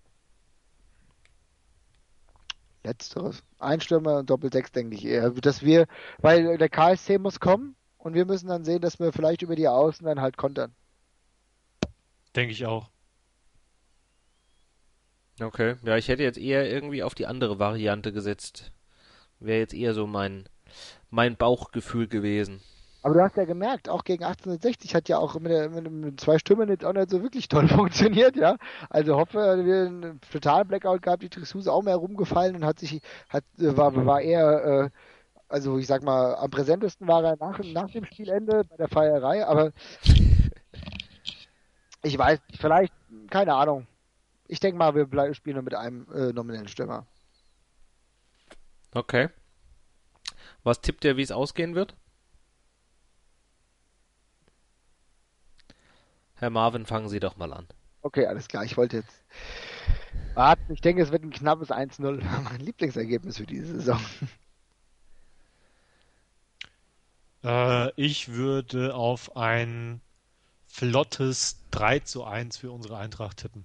Letzteres. Ein Stürmer und Doppel-Sechs, denke ich eher. Dass wir, weil der K S C muss kommen und wir müssen dann sehen, dass wir vielleicht über die Außen dann halt kontern. Denke ich auch. Okay, ja, ich hätte jetzt eher irgendwie auf die andere Variante gesetzt. Wäre jetzt eher so mein, mein Bauchgefühl gewesen. Aber du hast ja gemerkt, auch gegen achtzehnhundertsechzig hat ja auch mit, der, mit, mit zwei Stürmern jetzt auch nicht so wirklich toll funktioniert, ja. Also hoffe, wir haben einen totalen Blackout gehabt, die Trissous auch mehr rumgefallen und hat sich, hat, äh, war, war eher, äh, also ich sag mal, am präsentesten war er nach, nach dem Spielende bei der Feierei, aber ich weiß nicht, vielleicht, keine Ahnung. Ich denke mal, wir blei- spielen nur mit einem äh, nominellen Stürmer. Okay. Was tippt ihr, wie es ausgehen wird? Herr Marvin, fangen Sie doch mal an. Okay, alles klar. Ich wollte jetzt warten. Ich denke, es wird ein knappes eins null. Mein Lieblingsergebnis für diese Saison. Äh, ich würde auf ein flottes drei zu eins für unsere Eintracht tippen.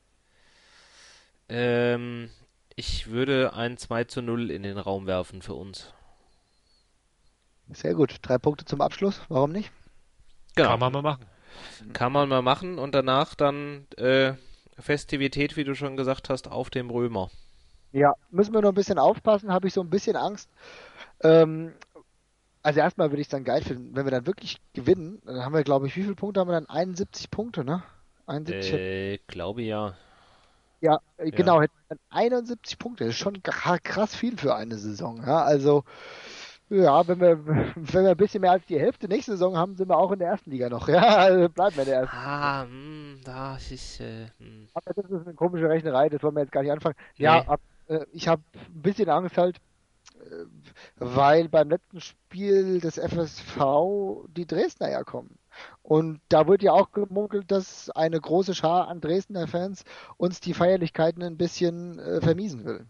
Ähm, ich würde ein zwei zu null in den Raum werfen für uns. Sehr gut. Drei Punkte zum Abschluss. Warum nicht? Genau. Kann man mal machen. Kann man mal machen und danach dann äh, Festivität, wie du schon gesagt hast, auf dem Römer. Ja, müssen wir nur ein bisschen aufpassen. Habe ich so ein bisschen Angst. Ähm, also erstmal würde ich es dann geil finden, wenn wir dann wirklich gewinnen. Dann haben wir, glaube ich, wie viele Punkte haben wir dann? einundsiebzig Punkte, ne? einundsiebzig. Äh, glaube ja. Ja, äh, Ja. genau, hätten wir einundsiebzig Punkte. Das ist schon gra- krass viel für eine Saison. Ja, also, ja, wenn wir, wenn wir ein bisschen mehr als die Hälfte nächste Saison haben, sind wir auch in der ersten Liga noch. Ja, also bleiben wir in der ersten. Ah, hm, da ist, äh, hm. Aber das ist eine komische Rechnerei, das wollen wir jetzt gar nicht anfangen. Ja, Nee. ab, äh, ich habe ein bisschen Angst halt, äh, weil beim letzten Spiel des F S V die Dresdner ja kommen. Und da wird ja auch gemunkelt, dass eine große Schar an Dresdner Fans uns die Feierlichkeiten ein bisschen äh, vermiesen will.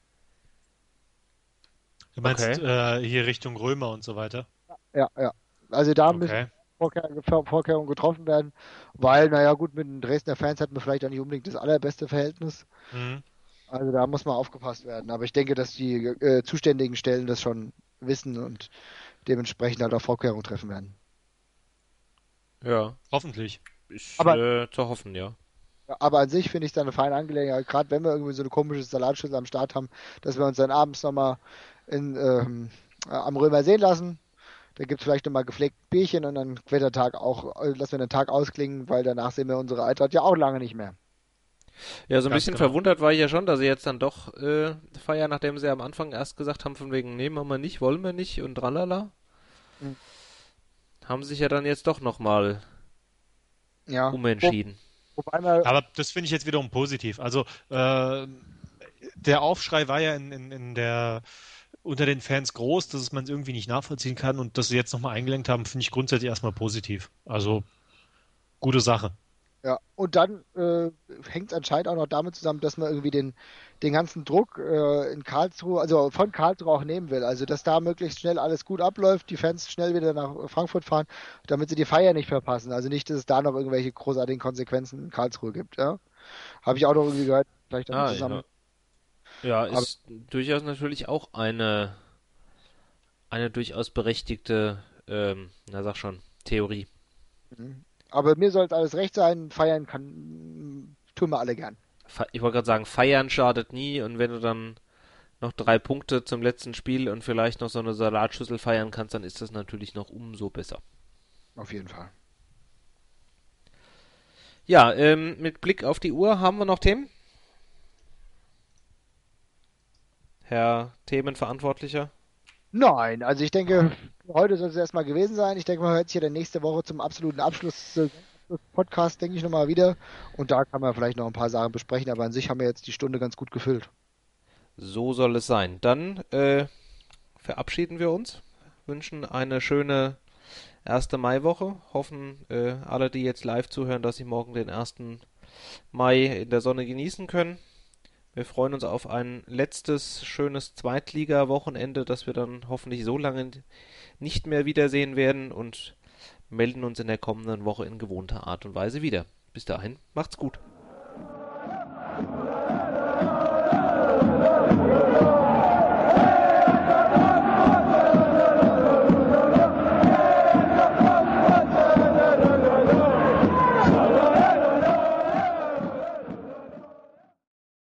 Du meinst Okay. äh, hier Richtung Römer und so weiter? Ja, ja. Also da müssen Okay. Vorkehr- Vor- Vorkehrungen getroffen werden, weil, naja, gut, mit den Dresdner Fans hatten wir vielleicht auch nicht unbedingt das allerbeste Verhältnis. Mhm. Also da muss mal aufgepasst werden. Aber ich denke, dass die äh, zuständigen Stellen das schon wissen und dementsprechend halt auch Vorkehrungen treffen werden. Ja. Hoffentlich. Ist Aber, äh, zu hoffen, ja. aber an sich finde ich es eine feine Angelegenheit, gerade wenn wir irgendwie so eine komische Salatschüssel am Start haben, dass wir uns dann abends nochmal in, ähm, äh, am Römer sehen lassen. Da gibt es vielleicht nochmal gepflegt Bierchen und dann wird der Tag auch, äh, lassen wir den Tag ausklingen, weil danach sehen wir unsere Eintracht ja auch lange nicht mehr. Ja, so ein Ganz bisschen genau. verwundert war ich ja schon, dass sie jetzt dann doch äh, feiern, nachdem sie am Anfang erst gesagt haben, von wegen, nee, machen wir nicht, wollen wir nicht und tralala. Hm. Haben sich ja dann jetzt doch nochmal Ja. Wo, umentschieden. wobei wir, Aber das finde ich jetzt wiederum positiv. Also äh, der Aufschrei war ja in, in, in der unter den Fans groß, dass man es irgendwie nicht nachvollziehen kann und dass sie jetzt nochmal eingelenkt haben, finde ich grundsätzlich erstmal positiv. Also gute Sache. ja, und dann äh, hängt es anscheinend auch noch damit zusammen, dass man irgendwie den, den ganzen Druck äh, in Karlsruhe, also von Karlsruhe auch nehmen will. Also, dass da möglichst schnell alles gut abläuft, die Fans schnell wieder nach Frankfurt fahren, damit sie die Feier nicht verpassen. Also nicht, dass es da noch irgendwelche großartigen Konsequenzen in Karlsruhe gibt, ja. Habe ich auch noch irgendwie gehört, vielleicht damit Ah, zusammen. ja. Ja, Aber, ist durchaus natürlich auch eine, eine durchaus berechtigte, ähm, na sag schon, Theorie. mhm. Aber mir soll es alles recht sein, feiern kann, tun wir alle gern. Fe- Ich wollte gerade sagen, feiern schadet nie und wenn du dann noch drei Punkte zum letzten Spiel und vielleicht noch so eine Salatschüssel feiern kannst, dann ist das natürlich noch umso besser. Auf jeden Fall. Ja, ähm, mit Blick auf die Uhr haben wir noch Themen? Herr Themenverantwortlicher? Nein, also ich denke, heute soll es erstmal gewesen sein. Ich denke, man hört sich ja dann nächste Woche zum absoluten Abschluss äh, Podcast, denke ich, nochmal wieder. Und da kann man vielleicht noch ein paar Sachen besprechen, aber an sich haben wir jetzt die Stunde ganz gut gefüllt. So soll es sein. Dann äh, verabschieden wir uns, wünschen eine schöne erste Maiwoche, hoffen äh, alle, die jetzt live zuhören, dass sie morgen den ersten Mai in der Sonne genießen können. Wir freuen uns auf ein letztes schönes Zweitliga-Wochenende, das wir dann hoffentlich so lange nicht mehr wiedersehen werden und melden uns in der kommenden Woche in gewohnter Art und Weise wieder. Bis dahin, macht's gut.